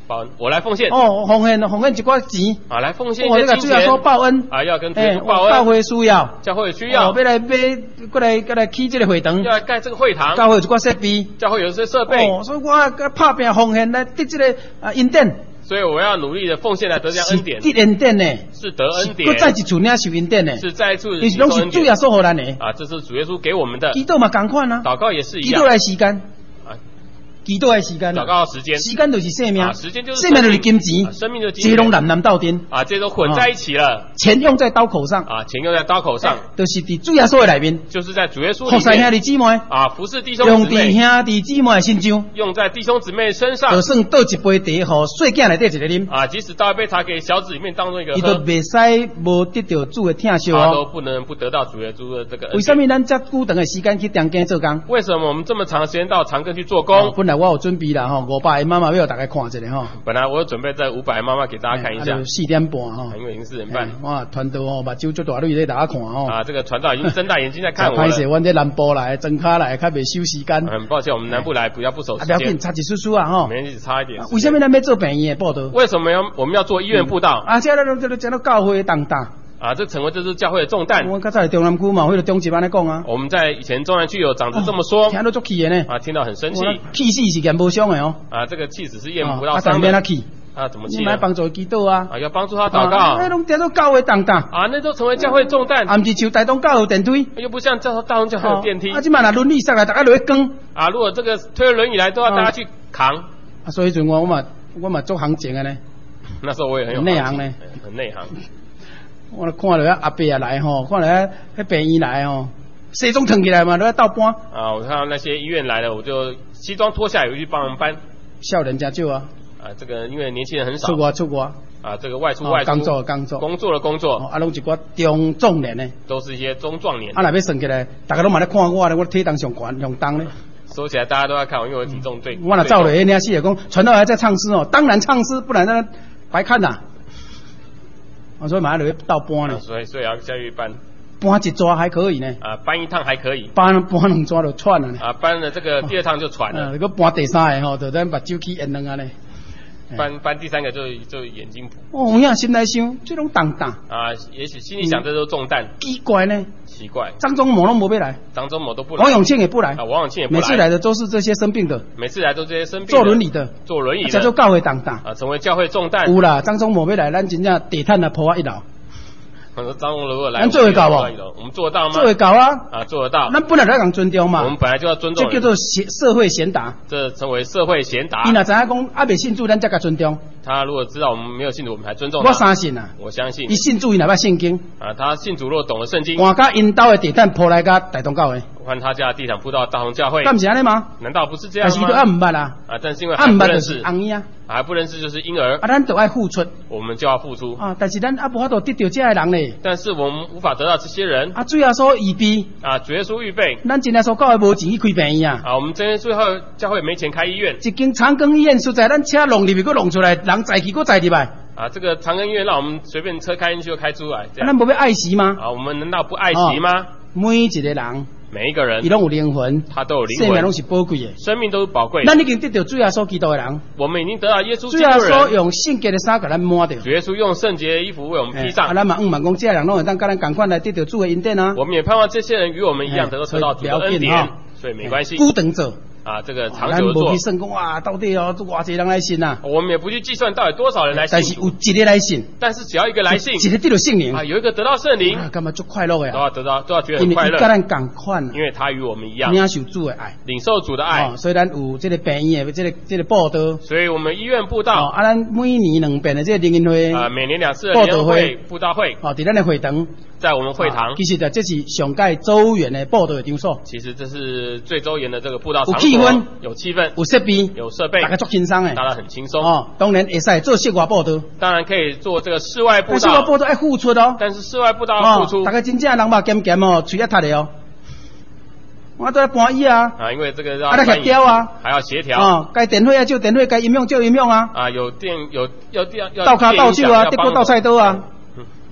报恩，我来奉献。 哦，奉献奉献一寡钱。 啊，来奉献一我些金钱。 这个主要说报恩。 啊，要跟主耶稣报恩。 教会需要。 教会需要。 哦，要来买，过来过来起这个会堂。 要来盖这个会堂。 教会有一寡设备。教会有些设备。 哦，所以我拍拼奉献来得这个啊恩典。 所以我要努力的奉献来得这样恩典。 是得恩典呢。是得恩典。 再一次领受恩典呢。 是再一次领受恩典。是主耶稣给咱的。 啊，这是主耶稣给我们的。 祈祷嘛同款啊。 祷告也是一样。 祈祷来时间。祈祷的时间， 祷告时间， 时间就是生命， 啊、时间就是生命就是金钱， 生命就是金钱， 这拢南南斗阵， 啊，这都混在一起了。 钱用在刀口上， 啊，钱用在刀口上， 就是在主耶稣的里面， 就是在主耶稣里面。 服侍兄弟姊妹， 啊，服侍弟兄姊妹， 用在兄弟姊妹的身上， 用在弟兄姊妹身上， 就算倒一杯茶给细囝来得一个啉， 啊，即使倒一杯茶给小子里面当中一个喝， 伊都袂使无得到主的疼惜哦， 他都不能不得到主耶稣的这个。 为什么咱这久长的时间去长庚做工？ 为什么我们这么长时间到长庚去做工？ 哦、本来我有准备啦吼，五百。妈妈要大家看一下哈。 本来我准备在五百妈妈给大家看一下。 四点半哈， 因为已经四点半。 哇，团队哦，目睭足大，你在大家看哦。 啊，这个传道已经睁大眼睛在看我了。 拍摄，阮在南部来，真卡来，较袂收时间。 很抱歉，我们南部来比较不守时间。 不要紧，差一丝丝啊哈。 没关系，差一点。 为什么咱要做病院的报道？ 为什么要我们要做医院布道？ 啊，这个这个这个教会重担。 啊，这成为这是教会的重担。 我刚才中南区嘛，或者中级班来讲啊。 我们在以前中南区有长子这么说， 听到足气的呢。 啊，听到很生气。 气死是验不伤的哦。 啊，这个气死是验不到伤的。 啊，气。 啊，怎么气？ 你来帮助祈祷啊。 啊，要帮助他祷告。 那拢叫做教会重担。 啊，那都成为教会重担。 啊，不是像大东教会电梯。 又不像教大东教会有电梯。 啊，即摆若轮椅上来，大家落去扛。 啊，如果这个推轮椅来，都要大家去扛。 啊，所以阵我我嘛我嘛做行情的呢。 那时候我也很有内行呢， 很内行。 我看到阿伯也来吼，看到迄病院来吼，西装脱起来嘛，都要倒搬。 啊，我看到那些医院来了，我就西装脱下来，我去帮忙搬。 少人家少啊。 啊，这个因为年轻人很少。 出国出国。 啊，这个外出外出。 工作工作。 工作的工作。 啊，拢一寡中壮年呢。 都是一些中壮年。 啊，若要算起来，大家拢嘛咧看我咧，我体重上悬上重咧。 说起来，大家都在看我，因为我体重最。 我若照了，人家戏也讲，传道还在唱诗哦，当然唱诗，不然那白看呐。我所以马上就倒搬呢， 所以所以要下去搬， 搬一抓还可以呢。 啊，搬一趟还可以， 搬搬两抓就喘了呢。 啊，搬了这个第二趟就喘了。 如果搬第三个吼，就咱把酒气淹两下呢。 搬搬第三个就就眼睛哦，我呀心内想，这种重担啊，也许心里想这都重担。 奇怪呢， 奇怪，张忠谋拢没要来， 张忠谋都不来， 王永庆也不来， 啊，王永庆也不来， 每次来的都是这些生病的， 每次来都这些生病的， 坐轮椅的， 坐轮椅的， 叫做教会重担啊，成为教会重担。 有啦，张忠谋要来，咱真正地毯啊铺啊一楼。 我说张忠如果来， 咱做得到不？ 我们做得到吗？ 做得到啊！ 啊，做得到。 咱本来就要讲尊重嘛。 我们本来就要尊重。 这叫做社会贤达。 这成为社会贤达。 伊若知影讲啊，未信主，咱才甲尊重。 他如果知道我们没有信主，我们还尊重他。 我相信啊， 我相信。 伊信主，伊哪怕圣经。 啊，他信主，若懂了圣经。 换甲因兜的地毯铺来甲大同教会。 换他家的地毯铺到大同教会。 干不是安尼吗？ 难道不是这样吗？ 但是都暗唔捌啊。 啊，但是因为暗不认识红衣啊， 还不认识就是婴儿。 啊，咱都爱付出。 我们就要付出。 啊，但是咱啊无法度得到这个人咧。 但是我们无法得到这些人。 啊，主要说预备。 啊，主耶稣预备。 咱今天说教会无钱去开病院啊。 啊，我们今天最后教会没钱开医院。 一间长庚医院实在咱车弄入去，佫弄出来，人载去佫载入来。 啊，这个长庚医院让我们随便车开进去就开出来。 啊，咱无要爱惜吗？ 啊，我们难道不爱惜吗？ 每一个人。 每一个人， 伊拢有灵魂， 他都有灵魂， 生命拢是宝贵的， 生命都是宝贵的。 咱已经得到主耶稣基督的人， 我们已经得到耶稣基督的人。主耶稣用圣洁的衫给咱抹掉， 主耶稣用圣洁的衣服为我们披上。 啊，咱嘛唔茫讲，这人拢会当跟咱同款来得到主的恩典啊。 我们也盼望这些人与我们一样，得到得到主的恩典，所以没关系。 孤等者。 啊，这个长久做， 咱无去算讲哇，到底哦，偌济人来信啊？ 我们也不去计算到底多少人来信， 但是有一个来信， 但是只要一个来信， 一个得到圣灵啊，有一个得到圣灵， 啊，干嘛就快乐呀？ 都要得到，都要觉得很快乐， 因为跟咱同款， 因为他与我们一样， 领受主的爱， 领受主的爱， 所以咱有这个病院的这个这个报道， 所以我们医院布道， 啊，咱每年两遍的这个联谊会， 啊，每年两次的联谊会布道会， 哦，在咱的会堂。 在我们会堂， 其实的这是上届周远的报道的场所。 其实这是最周延的这个布道场所， 有气氛， 有气氛， 有设备， 有设备， 大家做轻松的， 大家很轻松哦。当然会使做室外报道， 当然可以做这个室外布道， 室外报道要付出哦。 但是室外布道要付出， 哦、大家真正人目咸咸哦，嘴要塌的哦。我都要搬椅啊， 啊，因为这个要还要协调啊， 还要协调啊，该电费啊就电费，该音用就音用啊。 啊，有电有要电要倒卡倒酒啊，得过倒菜刀啊。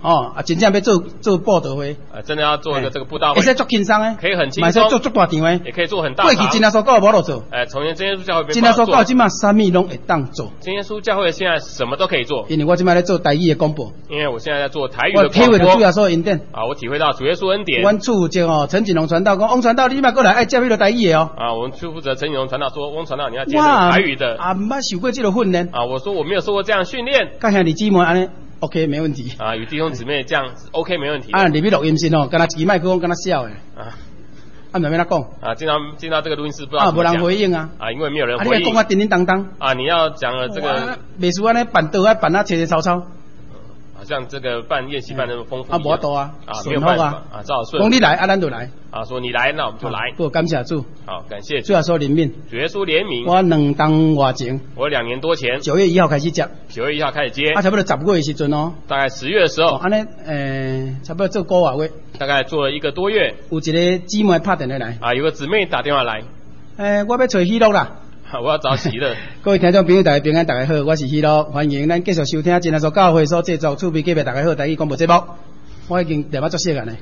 哦，啊，真正要做做布道会， 呃，真的要做一个这个布道会， 会使做轻松诶， 可以很轻松， 买使做足大场诶， 也可以做很大场。 过去真耶稣教会无落做， 哎，从前真耶稣教会真耶稣教会今嘛啥物拢会当做。 真耶稣教会现在什么都可以做， 因为我今嘛在做台语的广播， 因为我现在在做台语的广播。 我体会到主耶稣恩典啊，我体会到主耶稣恩典。 阮处负责哦，陈锦龙传道讲，翁传道你嘛过来爱接迄个台语的哦。 啊，我们处负责陈锦龙传道说，翁传道你要接台语的。 啊，毋捌受过这个训练。 啊，我说我没有受过这样训练。 甲兄弟姊妹安尼 OK 没问题。 啊，与弟兄姊妹这样 OK 没问题。 啊，入去录音室哦，敢若一支麦克风敢若笑诶。 啊。 啊，没咩讲啊，进到进到这个录音室不知道啊，无人回应啊啊，因为没有人回应。 啊，你讲啊叮叮当当啊，你要讲了这个， 美术安尼办道啊，办啊切切草草， 好像这个办宴席办那么丰富啊，无多啊， 啊，没有办法啊，只好顺。 讲你来，啊，咱就来。 啊，说你来，那我们就来。 不，感谢主。 好，感谢主。 主要说怜悯， 主耶稣怜悯。 我两当外前， 我两年多前， 九月一号开始接， 九月一号开始接， 啊，差不多十个月时阵哦， 大概十月的时候， 安尼诶，差不多做个月， 大概做了一个多月。 有一个姊妹拍电话来， 啊，有个姊妹打电话来， 诶，我要找喜乐啦。 我要找喜乐。 各位听众朋友，大家平安，大家好，我是喜乐，欢迎咱继续收听真耶稣教会所制作厝边隔壁大家好台语广播节目。我已经电话作细个呢。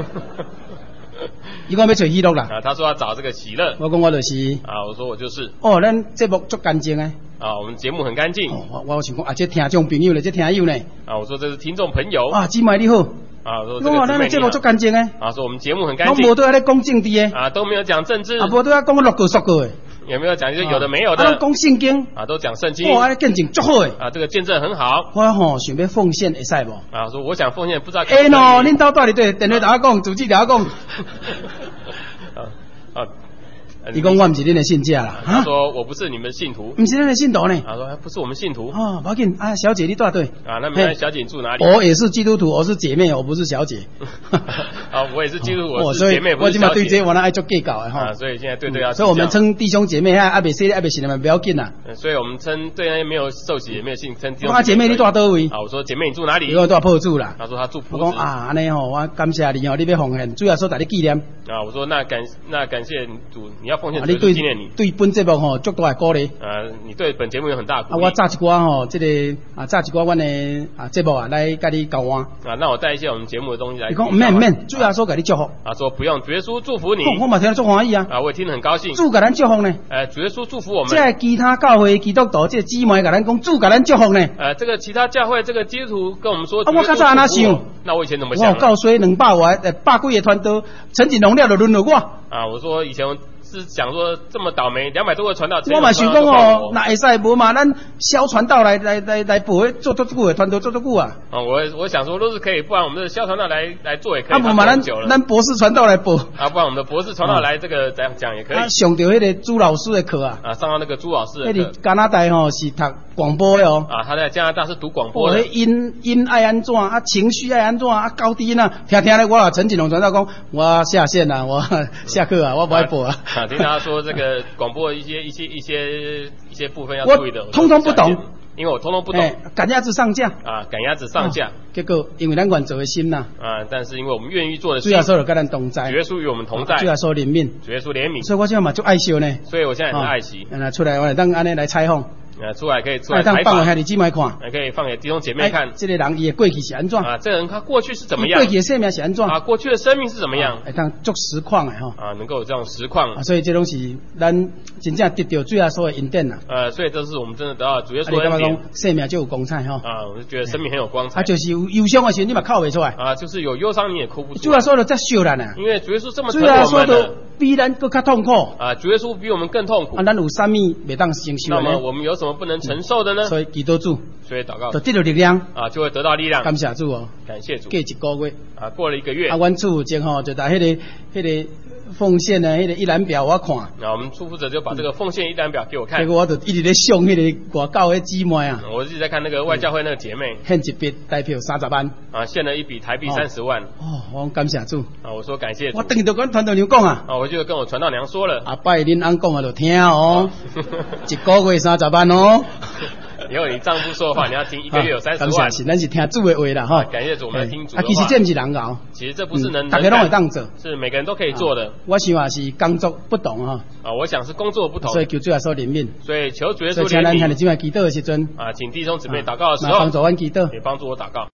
伊讲要找喜乐啦。 啊，他说要找这个喜乐。 我讲我就是。 啊，我说我就是。 哦，咱节目足干净诶。 啊，我们节目很干净。 哦，我我想讲啊，这听众朋友咧，这听友呢。 啊，我说这是听众朋友。 啊，姊妹你好。 啊，说这个咱的节目足干净诶。 啊，说我们节目很干净。 拢无对在咧讲政治诶。 啊，都没有讲政治。 啊，无对在讲六句说句诶。 有没有讲就有的没有的？ 啊，讲圣经。 啊，都讲圣经。 哇，安尼见证足好诶。 啊，这个见证很好。 我吼想要奉献会使无？ 啊，说我想奉献，不知道。 哎喏，恁兜带里对电话打讲，主持打讲。 啊啊！ 你讲我唔是恁的信者啦？ 他说我不是你们信徒， 唔是恁的信徒呢？ 他说不是我们信徒。 哦，不要紧啊，小姐你带队。 啊，那么小姐你住哪里？ 我也是基督徒，我是姐妹，我不是小姐。 啊，我也是基督徒，我是姐妹，不是小姐。 我今嘛对这我那爱做计较的哈。 啊，所以现在对对要。 所以我们称弟兄姐妹啊，阿伯说阿伯信的们不要紧呐。 所以我们称对那些没有受洗也没有信称弟兄。 啊，姐妹你住倒位？ 啊，我说姐妹你住哪里？ 我住破住啦。 他说他住。 我讲啊，安尼吼，我感谢你哦，你要奉献，主要说带你纪念。 啊，我说那感那感谢主，你要奉献主纪念你。 对本节目吼，足大的鼓励。 呃，你对本节目有很大鼓励。啊，我炸一寡吼，这个啊，炸一寡阮的啊节目啊，来甲你交换。 啊，那我带一些我们节目的东西来。 你讲唔免唔免，主要说给你祝福。 啊，说不用，主耶稣祝福你。 我嘛听得足欢喜啊。 啊，我也听得很高兴。 主给咱祝福呢。 呃，主耶稣祝福我们。 这其他教会基督徒，这姊妹给咱讲，主给咱祝福呢。 呃，这个其他教会这个基督徒跟我们说。 啊，我较早安那想。 那我以前怎么想？ 我告诉两百外呃百几个团队，陈锦龙了就轮到我。 啊，我说以前。是想说这么倒霉，两百多个传道， 我嘛想讲哦，那会使无嘛？咱小传道来来来来补，做多久的团队做多久啊？ 啊，我我想说都是可以，不然我们的小传道来来做也可以。 啊，不嘛，咱咱博士传道来补。 啊，不然我们的博士传道来这个这样讲也可以。 啊，上到迄个朱老师的课啊。 啊，上到那个朱老师的课。 迄个加拿大吼是读广播的哦。 啊，他在加拿大是读广播的。 哦，音音爱安怎啊？情绪爱安怎啊？高低音啊？听听咧，我啊陈锦龙传道讲，我下线啦，我下课啊，我不爱播啊。 啊，听他说这个。呃，广播一些一些一些一些部分要注意的， 我通通不懂， 因为我通通不懂。 欸、赶鸭子上架啊，赶鸭子上架、哦， 结果因为咱愿做的心呐啊，但是因为我们愿意做的事， 主要说有跟咱同在， 主耶稣与我们同在， 主要说怜悯， 主耶稣怜悯， 所以我现在嘛就爱惜呢， 所以我现在很爱惜， 啊，出来我来当安尼来采访。 呃，出来可以出来采访，放给兄弟姊妹看， 还可以放给弟兄姐妹看。 这个人伊的过去是安怎？ 啊，这个人他过去是怎么样？ 过去的生命是安怎？ 啊，过去的生命是怎么样？ 哎，当足实况的哈。 啊，能够有这种实况。 啊，所以这东西咱真正得到最后所有恩典呐。 呃，所以这是我们真的得到主耶稣的恩典。 生命就有光彩哈。 啊，我就觉得生命很有光彩。 啊，就是有忧伤的时候你嘛哭不出来。 啊，就是有忧伤你也哭不出来。 主耶稣就这烧咱啊。 因为主耶稣这么疼我们的。 比咱更加痛苦。 啊，主耶稣比我们更痛苦。 啊，咱有啥物袂当承受呢？ 那么我们有什么不能承受的呢？ 所以祈祷主。 所以祷告。 就得到力量。 啊，就会得到力量。 感谢主哦。 感谢主。 过一个月。 啊，过了一个月。 啊，阮处负责吼，就把迄个、迄个奉献的迄个一览表我看。 啊，我们处负责就把这个奉献一览表给我看。 结果我就一直在想迄个外教的姊妹啊。 我一直在看那个外教会那个姐妹。 献一笔代票三十万。 啊，献了一笔台币三十万。 哦，我感谢主。 啊，我说感谢主。 我等于就跟传道娘讲啊。 啊，我就跟我传道娘说了。 啊，拜恁翁讲啊，就听哦。一个月三十万哦。 以后你丈夫说的话，你要听一个月有三十万。 感谢是，咱是听主的话啦哈。 感谢主，我们要听主的话。 啊，其实这不是人搞。 其实这不是能， 大家都会当做， 是每个人都可以做的。 我想啊是工作不同哈。 啊，我想是工作不同。 所以求主耶稣怜悯。 所以求主耶稣怜悯。 所以请咱兄弟姊妹祈祷的时阵。 啊，请弟兄姊妹祷告的时候， 帮助阮祈祷， 也帮助我祷告。